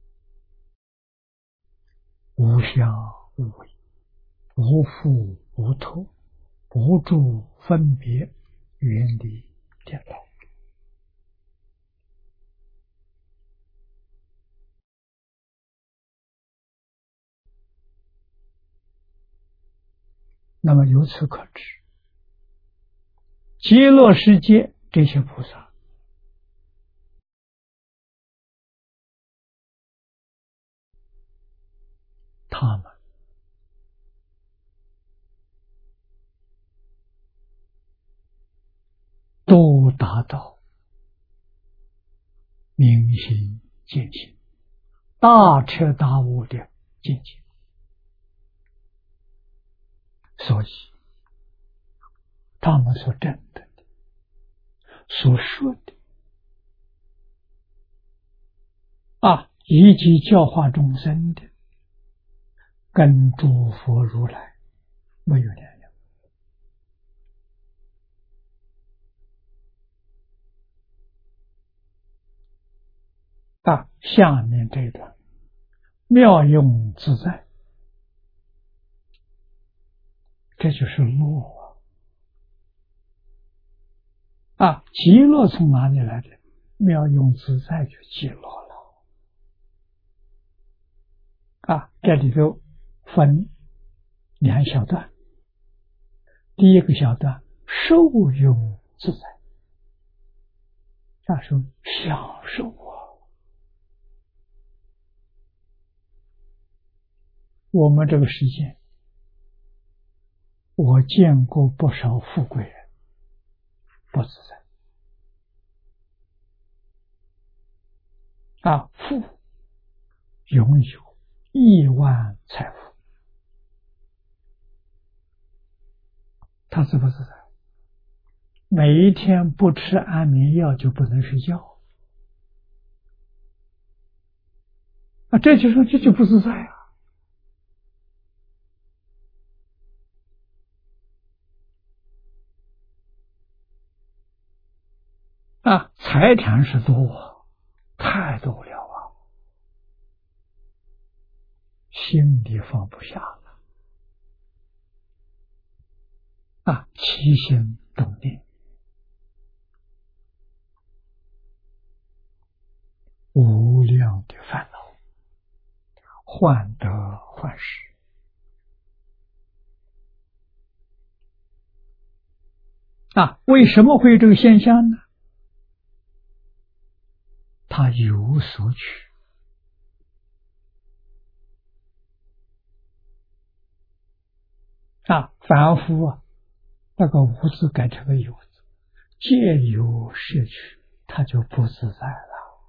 无相无为，无复无脱，无住分别，远离颠倒。 那么由此可知，极乐世界这些菩萨，他们都达到明心见性、大彻大悟的境界。所以他们所证的、所说的啊，以及教化众生的，跟诸佛如来没有两样。啊，下面这一段妙用自在，这就是乐啊！啊，极乐从哪里来的？妙用自在就极乐了。啊，这里头分两小段。第一个小段，受用自在，他说享受啊。我们这个世界，我见过不少富贵人不自在啊，富拥有亿万财富，他自不自在？每一天不吃安眠药就不能睡觉啊，这就说这就不自在啊。啊，财产是多，太多了啊，心里放不下了啊，起心动念，无量的烦恼，患得患失啊。为什么会有这个现象呢？他有所取啊，凡夫啊，那个无字改成个有字，借有摄取，他就不自在了。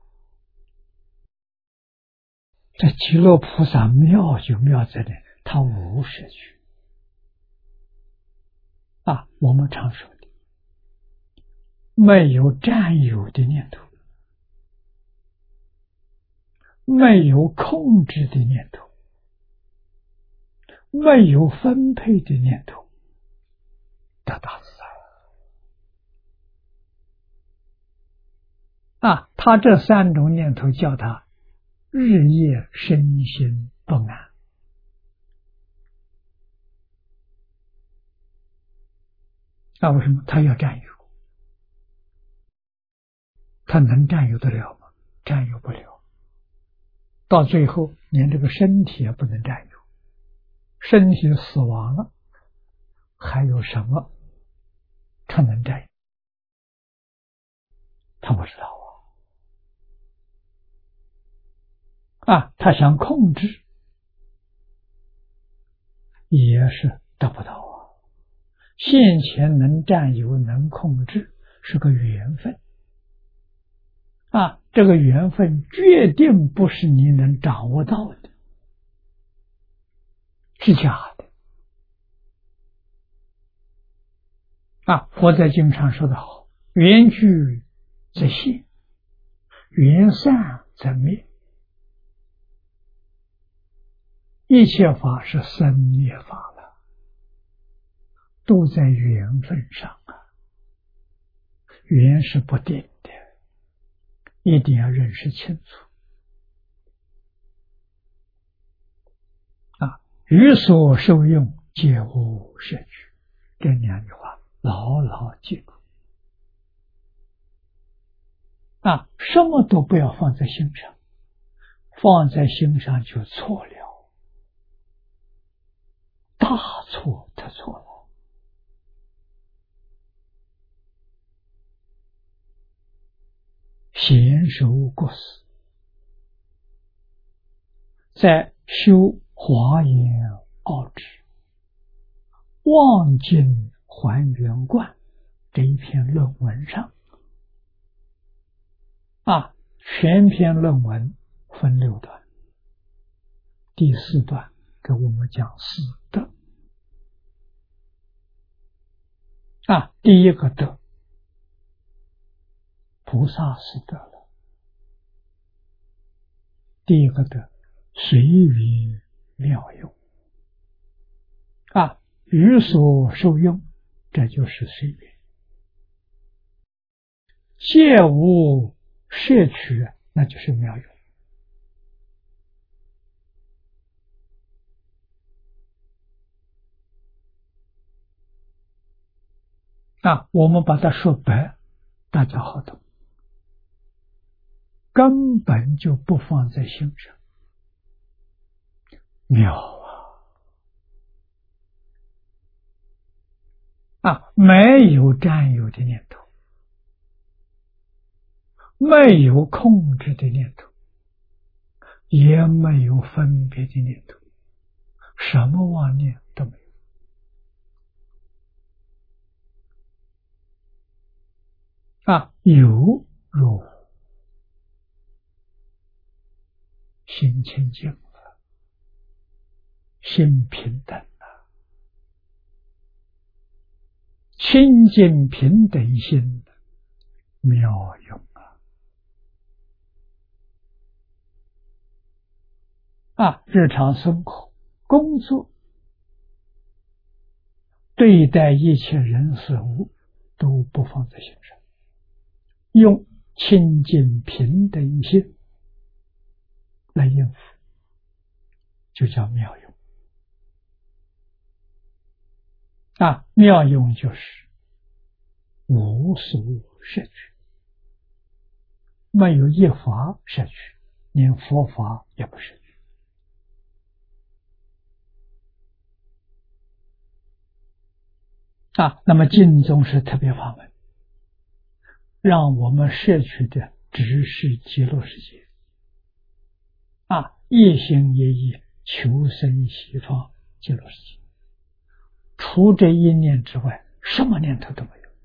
这极乐菩萨妙就妙在这，他无摄取啊，我们常说的，没有占有的念头，没有控制的念头，没有分配的念头，得大自在啊！他这三种念头叫他日夜身心不安啊！为什么？他要占有，他能占有得了吗？占有不了，到最后连这个身体也不能占有，身体死亡了，还有什么他能占有？他不知道啊！啊，他想控制，也是得不到啊。现前能占有能控制是个缘分啊，这个缘分决定不是你能掌握到的，是假的啊。佛在经上说得好，缘聚则现，缘散则灭，一切法是生灭法了，都在缘分上啊。缘是不定的，一定要认识清楚啊！于所受用，皆无摄取，这两句话牢牢记住啊！什么都不要放在心上，放在心上就错了，大错特错了贤首国师，在修华严奥旨望尽还原观这一篇论文上，啊，全篇论文分六段，第四段给我们讲四德。啊，第一个德，菩萨是德了。第一个德，随缘妙用。啊，于所受用，这就是随缘。借无摄取，那就是妙用。啊，我们把它说白，大家好懂，根本就不放在心上。妙啊！啊，没有占有的念头，没有控制的念头，也没有分别的念头，什么妄念都没有。啊，有若无，心清净了，心平等了，清净平等心的妙用啊！啊，日常生活、工作、对待一切人事物，都不放在心上，用清净平等心来应付，就叫妙用。啊，妙用就是无所摄取，没有一法摄取，连佛法也不摄取。啊，那么净宗是特别法门，让我们摄取的只是极乐世界。啊，一心一意求生西方极乐世界，除这一念之外，什么念头都没有。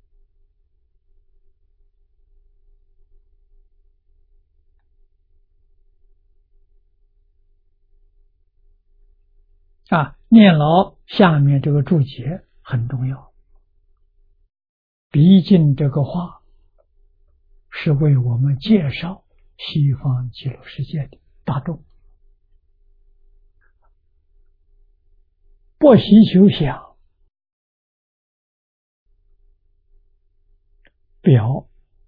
啊，念牢下面这个注解很重要，毕竟这个话是为我们介绍西方极乐世界的大众，不习求想，表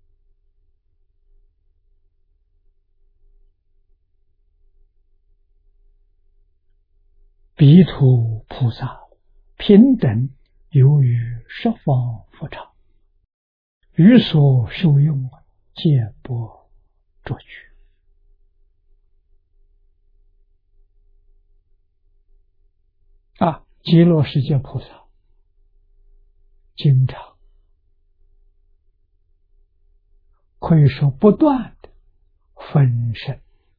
彼土菩萨平等由于十方佛刹，于所受用皆不着取。啊，极乐世界菩萨经常可以说不断的分身。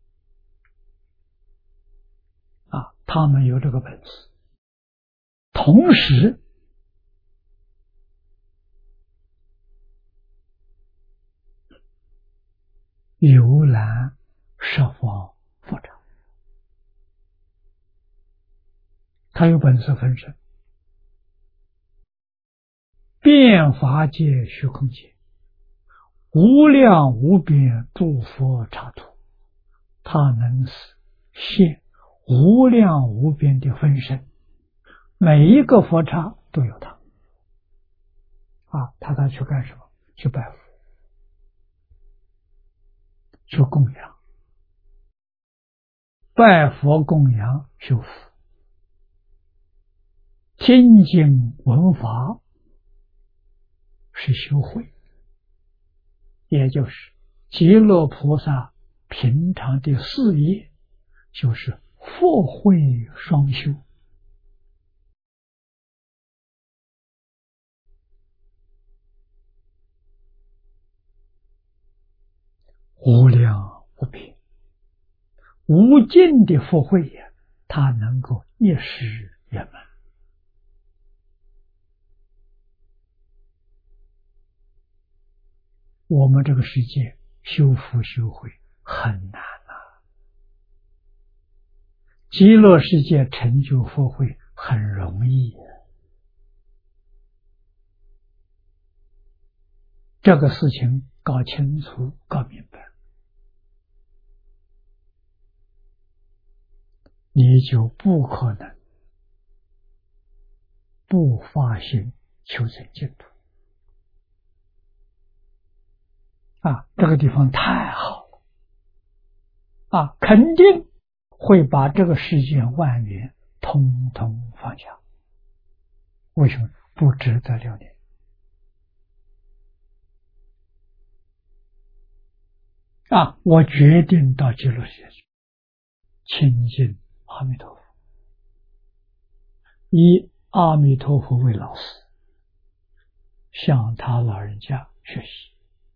啊，他们有这个本事，同时游览十方佛刹，他有本事分身，遍法界虚空界，无量无边诸佛刹土，他能是现无量无边的分身，每一个佛刹都有他。啊，他他去干什么？去拜佛，去供养，拜佛供养修福，听经闻法是修慧，也就是极乐菩萨平常的事业，就是佛慧双修。 无尽的福慧呀，它能够一时圆满。我们这个世界修福修慧很难啊，极乐世界成就福慧很容易啊。这个事情搞清楚、搞明白，你就不可能不发心求成净土啊！这个地方太好了啊，肯定会把这个世间万缘通通放下。为什么？不值得留恋啊！我决定到极乐世界去亲近阿弥陀佛，以阿弥陀佛为老师，向他老人家学习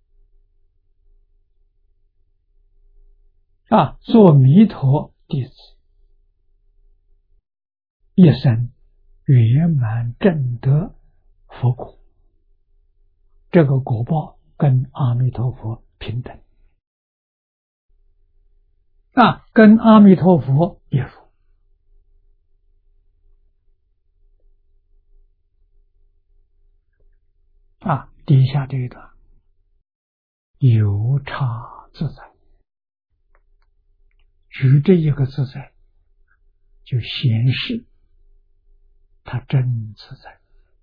啊，做弥陀弟子，一生圆满证得佛果，这个果报跟阿弥陀佛平等啊，跟阿弥陀佛一如啊。底下这一段有差自在，举这一个自在就显示他真自在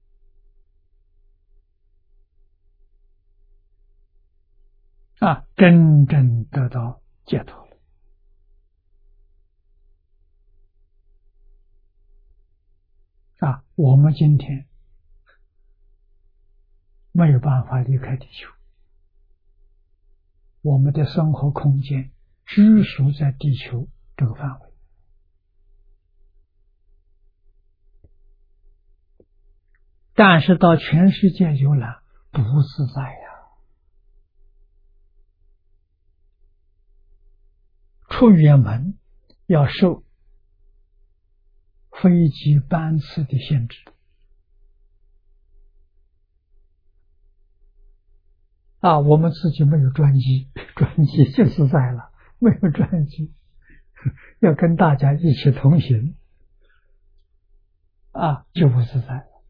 啊，真正得到解脱了啊。我们今天没有办法离开地球，我们的生活空间拘束在地球这个范围，但是到全世界游览不自在呀。出远门要受飞机班次的限制啊，我们自己没有专机，专机就自在了，没有专机要跟大家一起同行啊，就不自在了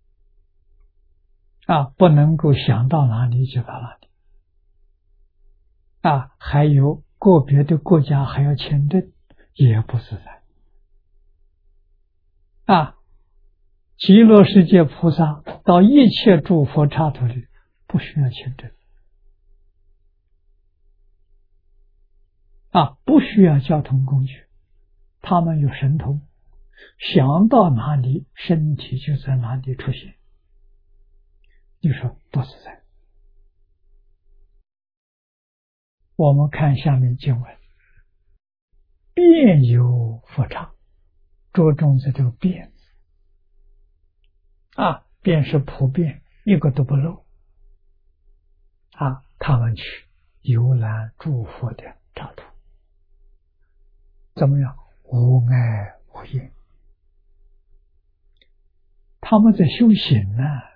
啊，不能够想到哪里就到哪里啊，还有个别的国家还要签证，也不自在啊。极乐世界菩萨到一切诸佛刹土里不需要签证啊，不需要交通工具，他们有神通，想到哪里身体就在哪里出现，你说多自在。我们看下面经文，遍有佛刹，着重在这个遍啊，遍是普遍，一个都不漏啊。他们去游览诸佛的刹土，怎么样？无碍无厌，他们在修行呢、啊，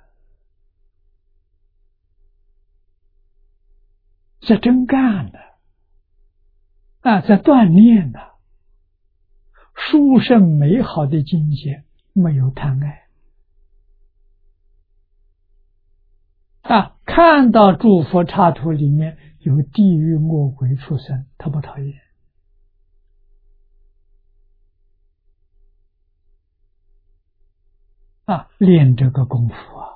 在真干呢、啊，啊，在锻炼呢、啊，殊胜美好的境界，没有贪爱啊。看到诸佛刹土里面有地狱恶鬼畜生，他不讨厌啊，练这个功夫啊，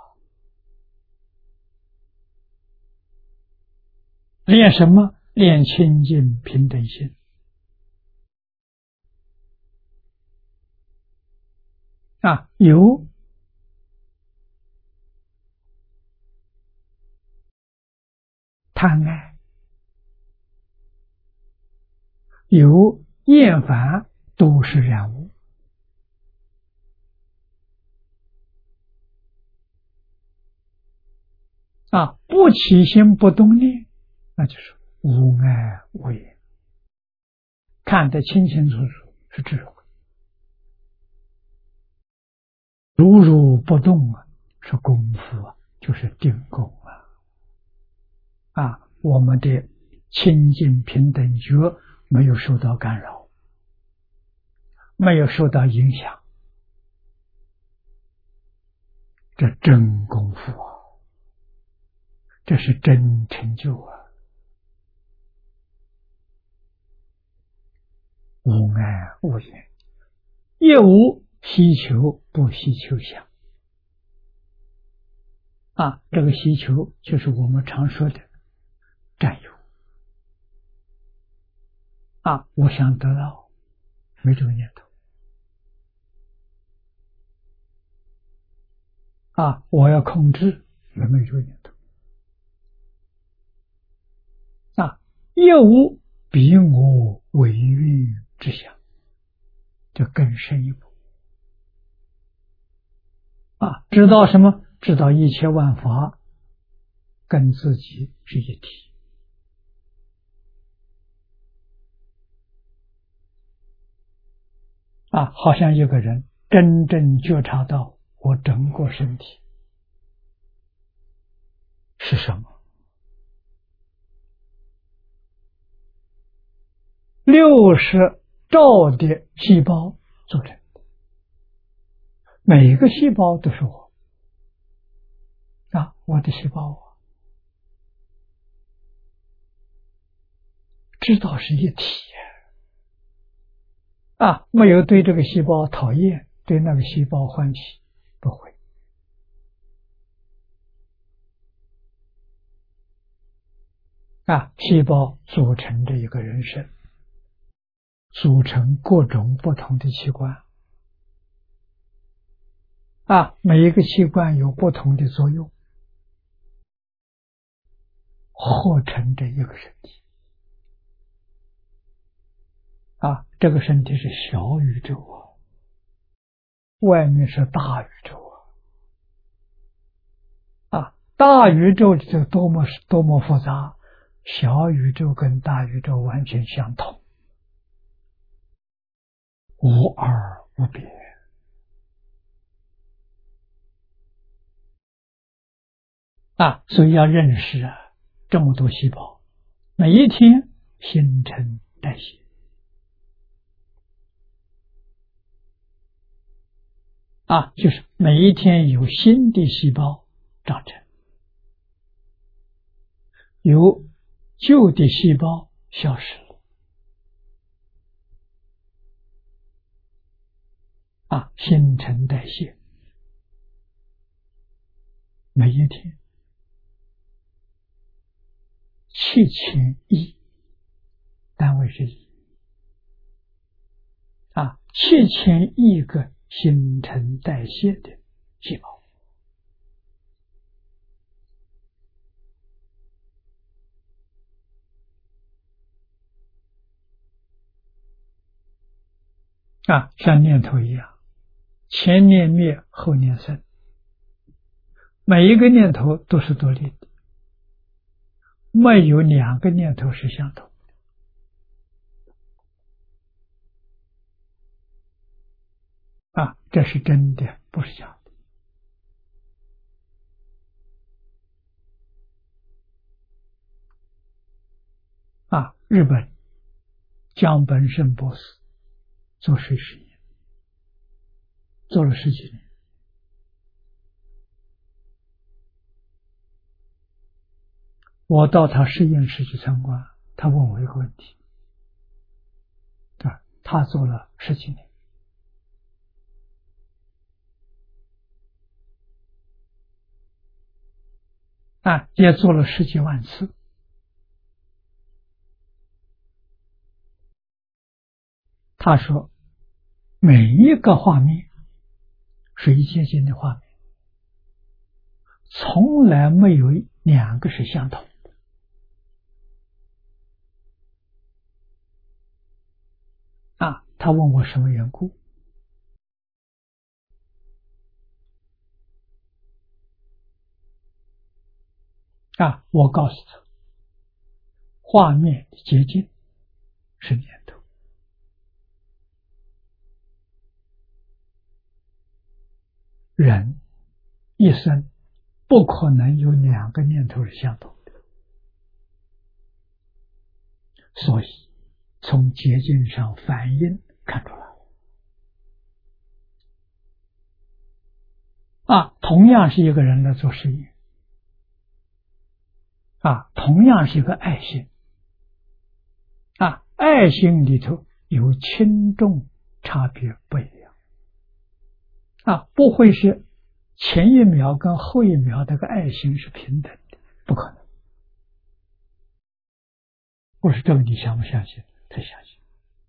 练什么？练清净平等心啊，有贪爱，有厌烦，都是染污啊。不起心不动念，那就是无碍无厌， 看得清清楚楚，是智慧；如如不动啊，是功夫啊，就是定功啊。啊，我们的清净平等觉没有受到干扰，没有受到影响，这真功夫啊，这是真成就啊。无爱无言，亦无希求，不希求想啊。这个希求就是我们常说的占有啊，我想得到，没这个念头啊，我要控制，也没这个念头啊，亦无彼我违运之想，就更深一步啊，知道什么？知道一切万法跟自己是一体啊，好像有个人真正觉察到我整个身体是什么？六十兆的细胞组成的，每个细胞都是我啊，我的细胞啊，知道是一体啊，没有对这个细胞讨厌，对那个细胞欢喜，不会啊。细胞组成这一个人生，组成各种不同的器官啊，每一个器官有不同的作用，合成这一个身体啊。这个身体是小宇宙啊，外面是大宇宙啊啊，大宇宙就多么多么复杂，小宇宙跟大宇宙完全相同，无二无别啊。所以要认识啊，这么多细胞，每一天新陈代谢啊，就是每一天有新的细胞长成，有旧的细胞消失了啊，新陈代谢，每一天七千亿，单位是亿啊，七千亿个新陈代谢的细胞啊，像念头一样，前念灭，后念生，每一个念头都是独立的，没有两个念头是相同的啊，这是真的，不是假的啊。日本江本胜博士做水实验，做了十几年，我到他实验室去参观，他问我一个问题啊，他做了十几年啊，也做了十几万次。他说，每一个画面，水结晶的画面，从来没有两个是相同的啊。他问我什么缘故啊？我告诉他，画面的结晶是念头人一生不可能有两个念头是相同的，所以从结经上反映看出来了。啊，同样是一个人来做事业，啊，同样是一个爱心，啊，爱心里头有轻重差别不一样，啊，不会是前一秒跟后一秒这个爱心是平等的，不可能。不是这个，你相不相信？他相信。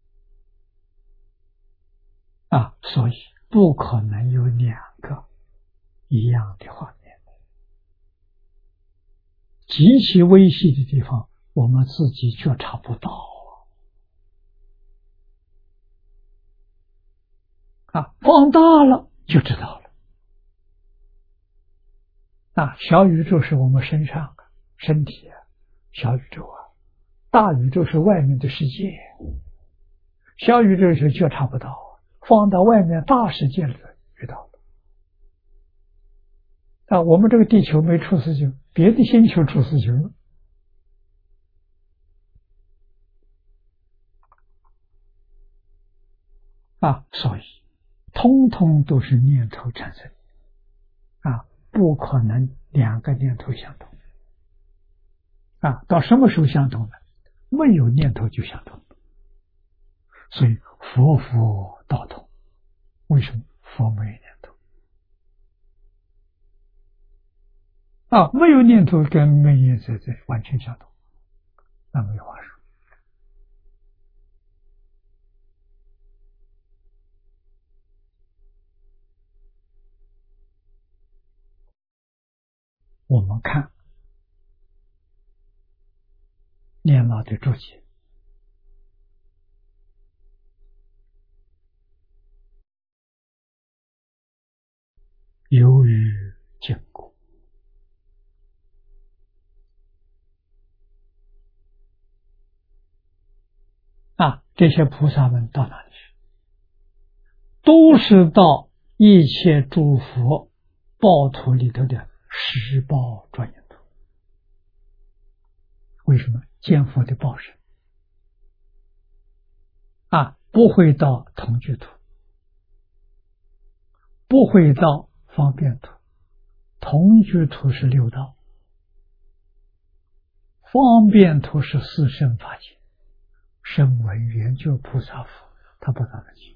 啊，所以不可能有两个一样的画面。极其微细的地方，我们自己觉察不到啊！啊，放大了就知道了。啊，小宇宙是我们身上的身体啊，小宇宙啊，大宇宙是外面的世界，小宇宙是觉察不到，放到外面大世界里遇到了。啊，我们这个地球没出事情，别的星球出事情了。啊，所以通通都是念头产生，啊，不可能两个念头相同。啊，到什么时候相同呢？没有念头就相同。所以佛佛道同，为什么佛没有念头？啊，没有念头跟没有在在完全相同，那没话说。我们看念老的注解，由于经过啊，这些菩萨们到哪里去？都是到一切诸佛报土里头的十报庄严土。为什么？见佛的报身啊，不会到同居土，不会到方便土。同居土是六道，方便土是四圣法界，声闻缘觉菩萨佛，他不到那去。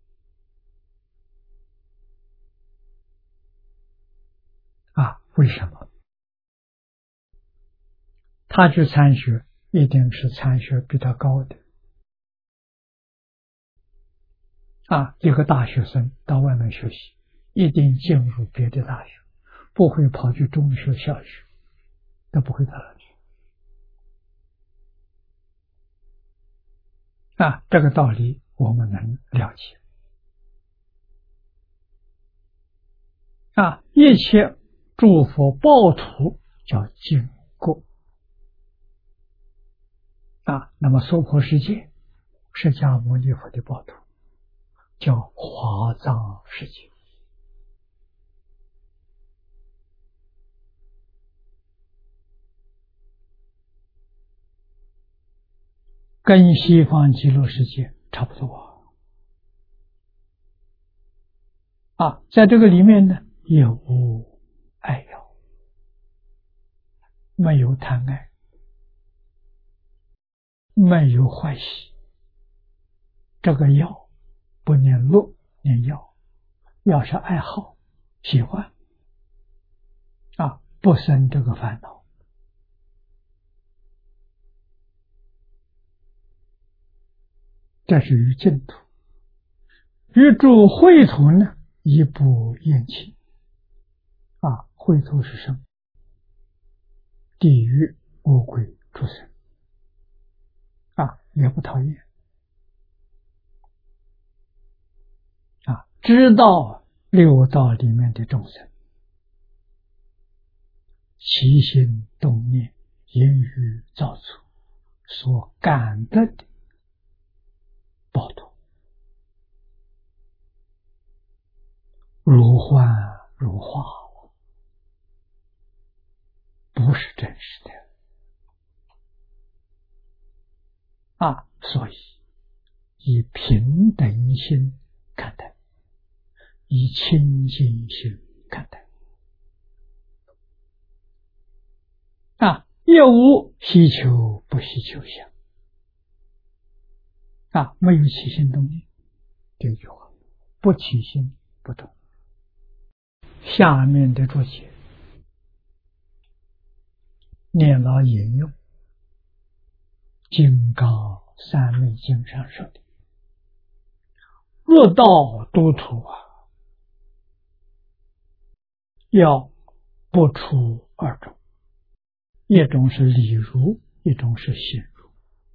啊，为什么？他去参学，一定是参学比他高的。啊，一个大学生到外面学习，一定进入别的大学，不会跑去中学、小学，都不会到那去。啊，这个道理我们能了解。啊，一切诸佛报土叫经过。啊，那么娑婆世界，释迦牟尼佛的报土叫华藏世界。跟西方极乐世界差不多啊，在这个里面呢，也无爱药，没有贪爱，没有欢喜。这个药不念乐，念药，药是爱好、喜欢啊，不生这个烦恼。这是于净土，于诸秽土呢，亦不厌弃。啊，秽土是什么？地狱、恶鬼、畜生啊，也不讨厌啊。知道六道里面的众生，起心动念、言语造作所感得的报土，如幻如化了，不是真实的啊！所以以平等心看待，以清净心看待啊！业无希求不希求相啊，没有起心动念，这句话不起心不动。下面的注解念老引用《金刚三昧经》上说的：若道多途啊，要不出二种，一种是理如，一种是心如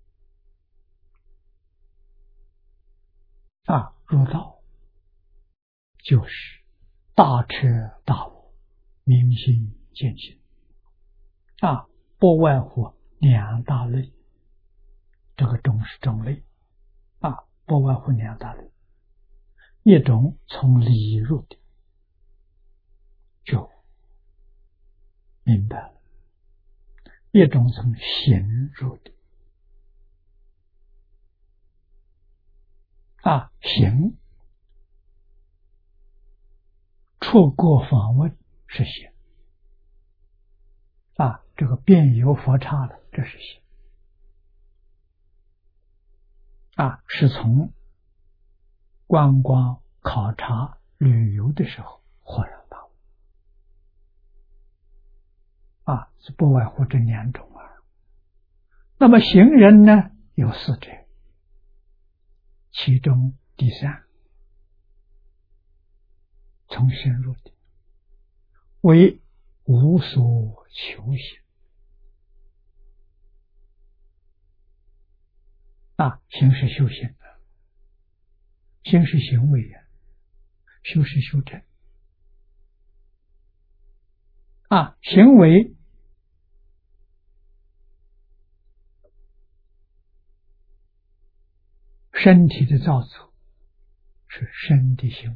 啊。入道就是大彻大悟，明心见性啊，不外乎两大类，这个种是种类啊，不外乎两大类，一种从理入的就明白了，一种从行入的啊，行出过访问是行啊，这个遍游佛刹的这是行啊，是从观光考察旅游的时候豁然大悟啊，是不外乎这两种啊。那么行人呢有四者，其中第三从心入的为无所求行啊，行是修行的，行是行为啊，修是修正啊，行为身体的造作是身的行为，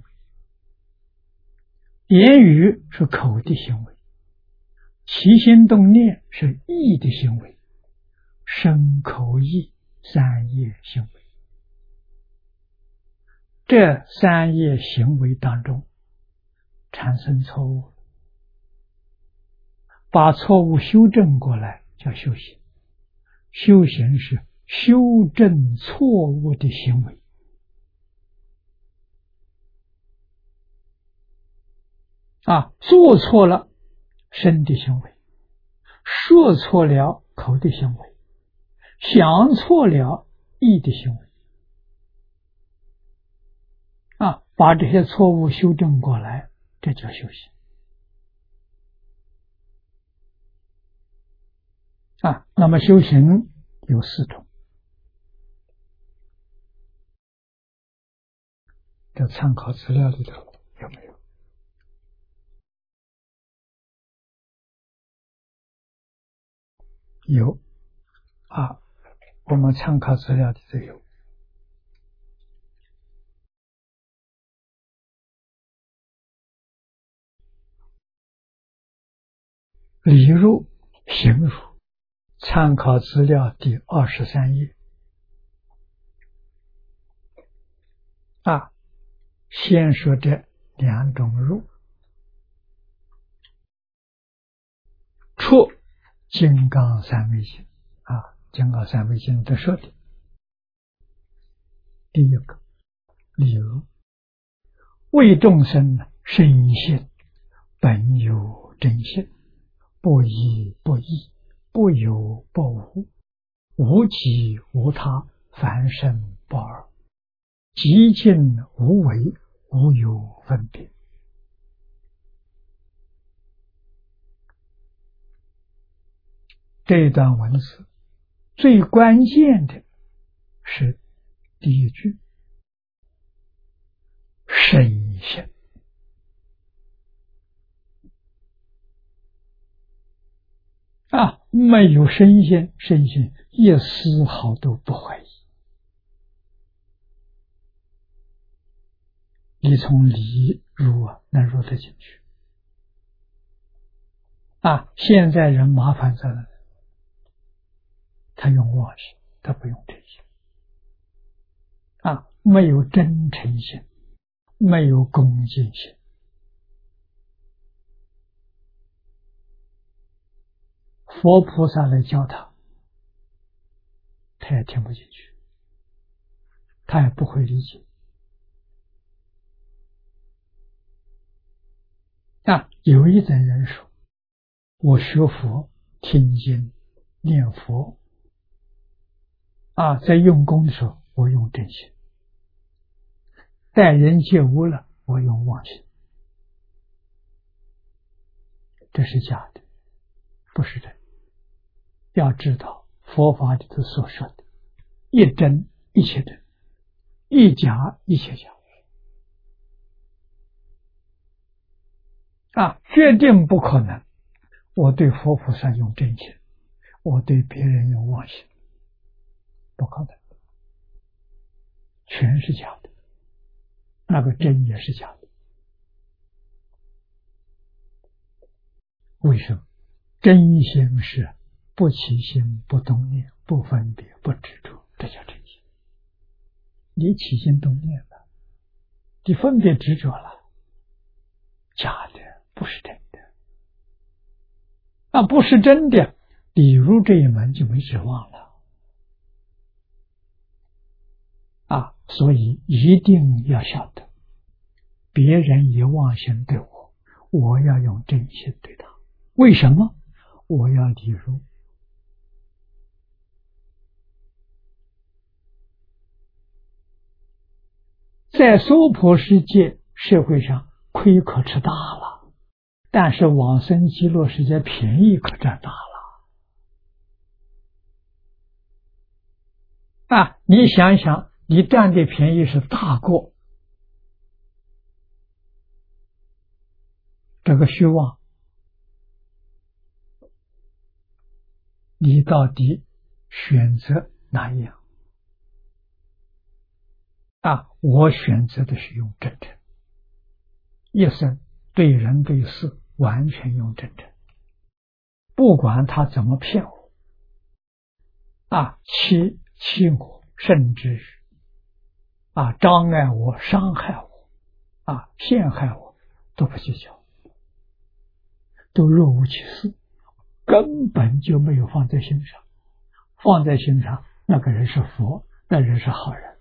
言语是口的行为，起心动念是意的行为，身口意三业行为。这三业行为当中产生错误，把错误修正过来叫修行。修行是修正错误的行为啊，做错了身的行为，说错了口的行为，想错了意的行为啊，把这些错误修正过来，这叫修行啊。那么修行有四种，这参考资料里头有没有？有啊，我们参考资料里头有。理入行入，参考资料第二十三页啊，先说这两种入。出金刚三昧经啊，金刚三昧经都说的第一个理由，为众生深信本有真性，不依不异，不有不无，无己无他，凡圣不二，极尽无为，无有分别。这一段文字最关键的是第一句深信啊，没有深信，深信一丝毫都不怀疑。你从理入啊，能入得进去啊，现在人麻烦在哪？他用妄心，他不用真心。啊，没有真诚心，没有恭敬心。佛菩萨来教他，他也听不进去，他也不会理解。啊，有一等人说，我学佛、听经、念佛，啊，在用功的时候，我用真心；待人接物了，我用妄心。这是假的，不是真。要知道，佛法里头所说的，一真一切真，一假一切假。啊，决定不可能。我对佛菩萨用真心，我对别人用妄心，不可能，全是假的。那个真也是假的。为什么？真心是不起心、不动念、不分别、不执着，这叫真心。你起心动念了，你分别执着了，假的，不是真的。那不是真的，你入这一门就没指望了。啊，所以一定要晓得，别人以妄心对我，我要用真心对他。为什么？我要理入。在娑婆世界社会上，亏可吃大了，但是往生极乐世界便宜可占大了。啊，你想想，你占的便宜是大过这个虚妄，你到底选择哪一样？啊，我选择的是用真诚，一生对人对事完全用真诚，不管他怎么骗我，啊，欺欺我，甚至啊障碍我、伤害我、啊陷害我，都不计较，都若无其事，根本就没有放在心上。放在心上，那个人是佛，那人是好人。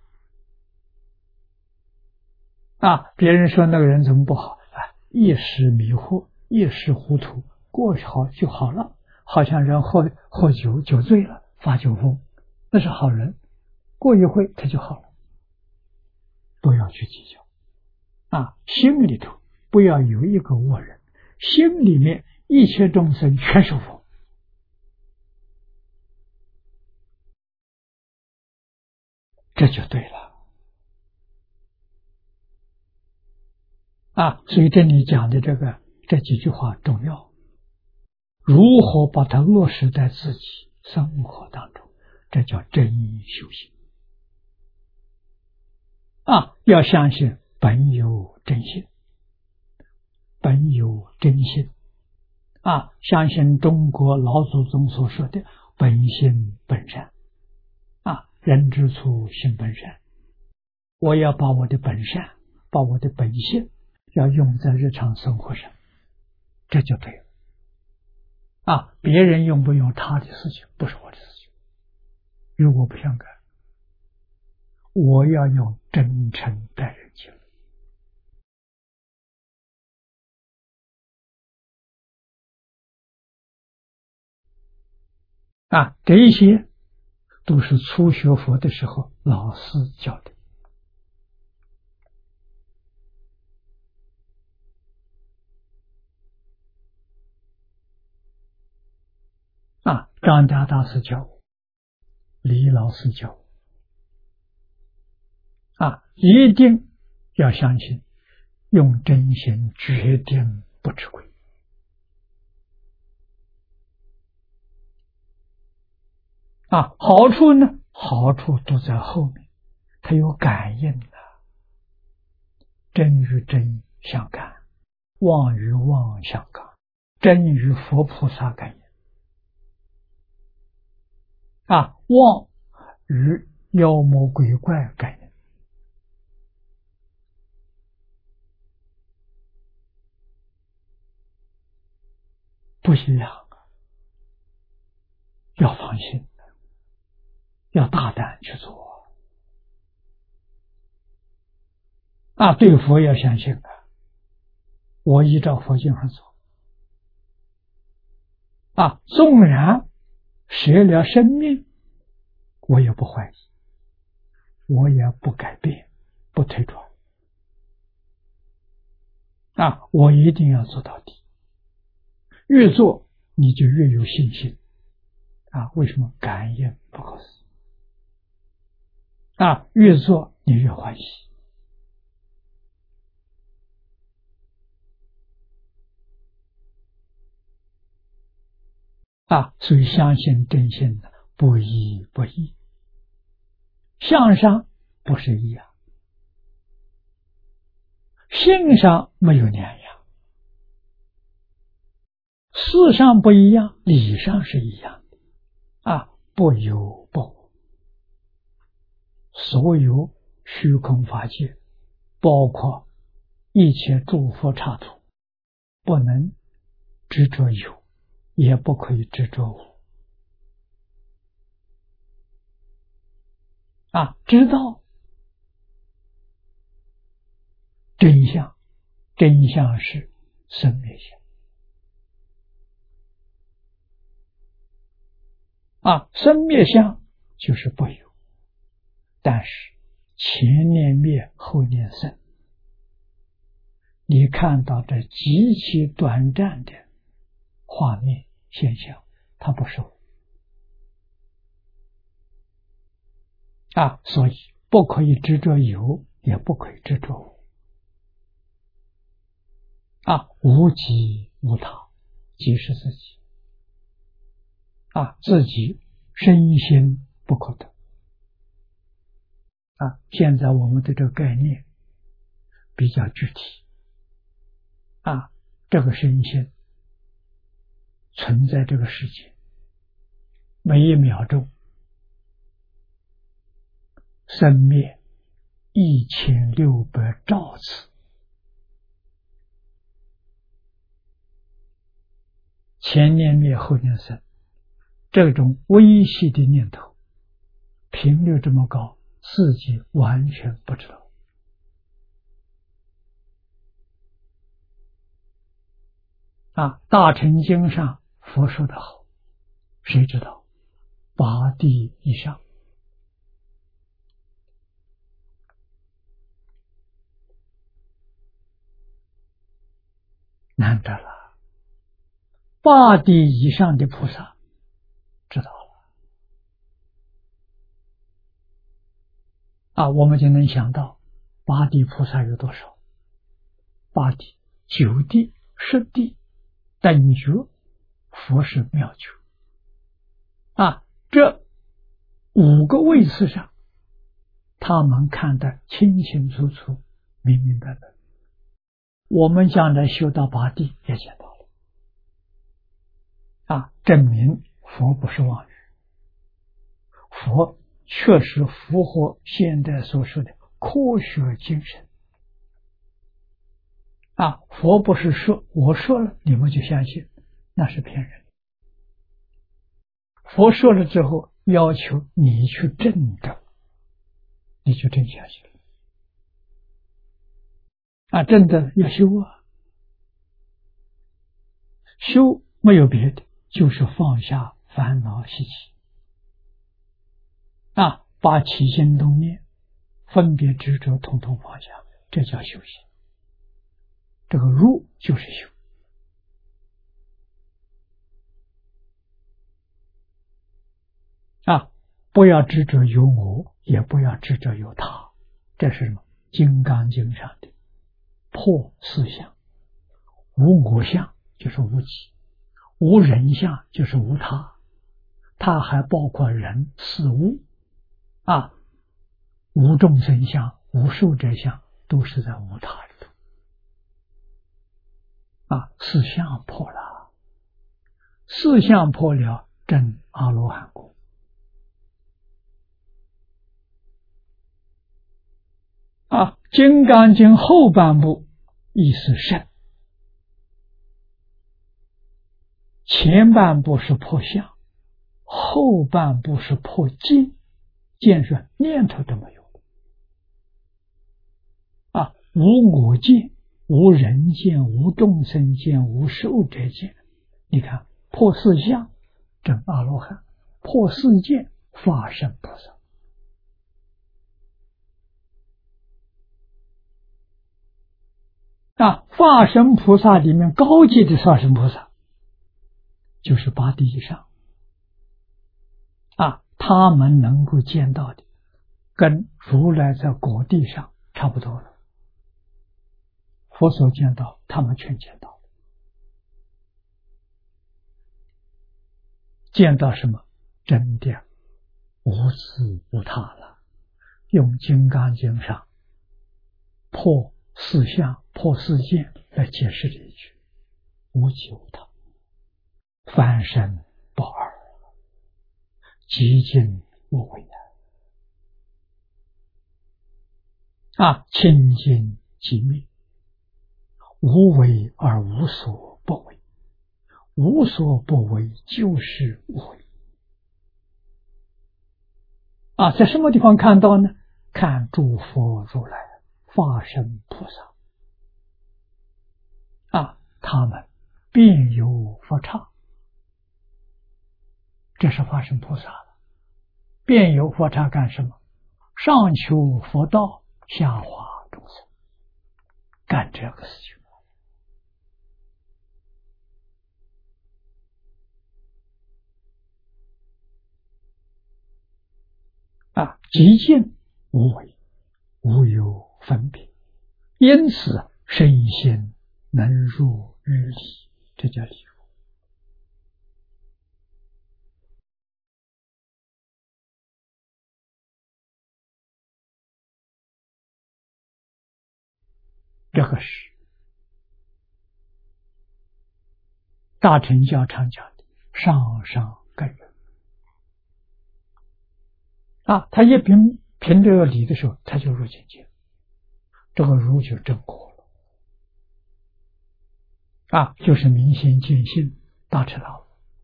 啊，别人说那个人怎么不好？啊，一时迷惑，一时糊涂，过好就好了。好像人喝喝酒酒醉了，发酒疯，那是好人，过一会他就好了。不要去计较。啊，心里头不要有一个恶人，心里面一切众生全是佛。这就对了。啊，所以这里讲的这个这几句话重要，如何把它落实在自己生活当中，这叫真修行。啊，要相信本有真心，本有真心。啊，相信中国老祖宗所说的本性本善。啊，人之初性本善。我要把我的本善，把我的本性要用在日常生活上，这就对了。啊，别人用不用他的事情，不是我的事情，与我不相干。我要用真诚待人接物。啊，这一些都是初学佛的时候老师教的。啊，张家大师教我，李老师教我。啊，一定要相信，用真心决定不吃亏。啊，好处呢？好处都在后面，它有感应的。真与真相干，妄与妄相干， 真与佛菩萨感应啊，妄与妖魔鬼怪感应。不一样，要放心，要大胆去做啊！对佛要相信啊，我依照佛经上做啊，纵然舍了生命，我也不怀疑，我也不改变，不退转啊！我一定要做到底。越做你就越有信心啊！为什么？感应不可思啊！越做你越欢喜啊！所以相信真心的不一不异，相上不是一样，性上没有两样，事上不一样，理上是一样的啊！不有不无，所有虚空法界，包括一切诸佛刹土，不能执着有，也不可以执着无啊！知道真相，真相是生灭相啊，生灭相就是不有，但是前念灭后念生，你看到这极其短暂的画面现象，它不是无啊，所以不可以执着有，也不可以执着无啊，无己无他，即是自己啊，自己身心不可得啊。现在我们的这个概念比较具体啊，这个身心存在这个世界，每一秒钟生灭一千六百兆次，前念灭后念生，这种微细的念头频率这么高，自己完全不知道啊。大乘经上佛说的好，谁知道？八地以上，难得了，八地以上的菩萨知道了啊，我们就能想到八地菩萨有多少？八地、九地、十地等觉，佛是妙觉啊，这五个位次上，他们看得清清楚楚、明明白白。我们将来修到八地也见到了啊，证明佛不是妄语，佛确实符合现在所说的科学精神啊。佛不是说我说了你们就相信，那是骗人。佛说了之后，要求你去证得，你就真相信了啊！真的要修啊，修没有别的，就是放下烦恼习气啊，把起心动念、分别执着统统放下，这叫修行。这个入就是修啊，不要执着有我，也不要执着有他，这是什么？金刚经上的破四相，无我相就是无己，无人相就是无他，它还包括人事物啊，无众生相、无寿者相，都是在无他里头啊，四相破了四相破了，证阿罗汉果。啊，《金刚经》后半部意思胜，前半部是破相，后半部是破见。见是念头都没有啊，无我见，无人见，无众生见，无寿者见。你看，破四相证阿罗汉，破四见法身菩萨。啊，化身菩萨里面高级的化身菩萨，就是八地以上。啊，他们能够见到的，跟如来在果地上差不多了。佛所见到，他们全见到。见到什么？真的无自无他了。用《金刚经》上破四相、破四见来解释这一句：无即无他，翻身不二，极尽无为啊！清净寂灭，无为而无所不为，无所不为就是无为啊！在什么地方看到呢？看诸佛如来、化身菩萨啊，他们遍有佛刹，这是化身菩萨了。遍有佛刹干什么？上求佛道，下化众生，干这个事情啊！极尽无为，无有分别，因此身心能入于理，这叫理入。这个是大乘教常讲的上上根人啊，他一凭凭这个理的时候，他就入境界，这个入就正果了啊，就是明心见性，大彻大悟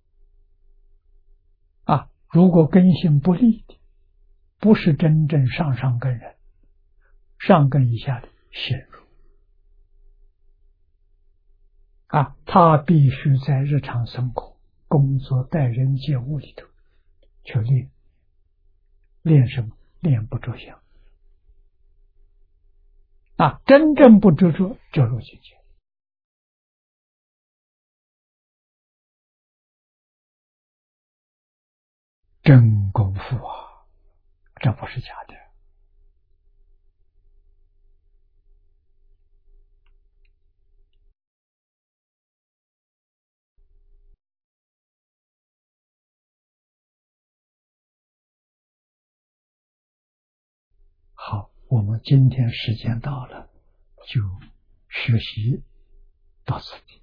啊。如果根性不利的，不是真正上上根人，上根以下的陷入啊，他必须在日常生活、工作、待人接物里头去练。练什么？练不着相啊！真正不执着，就入境界。真功夫啊，这不是假的。好，我们今天时间到了，就学习到此地。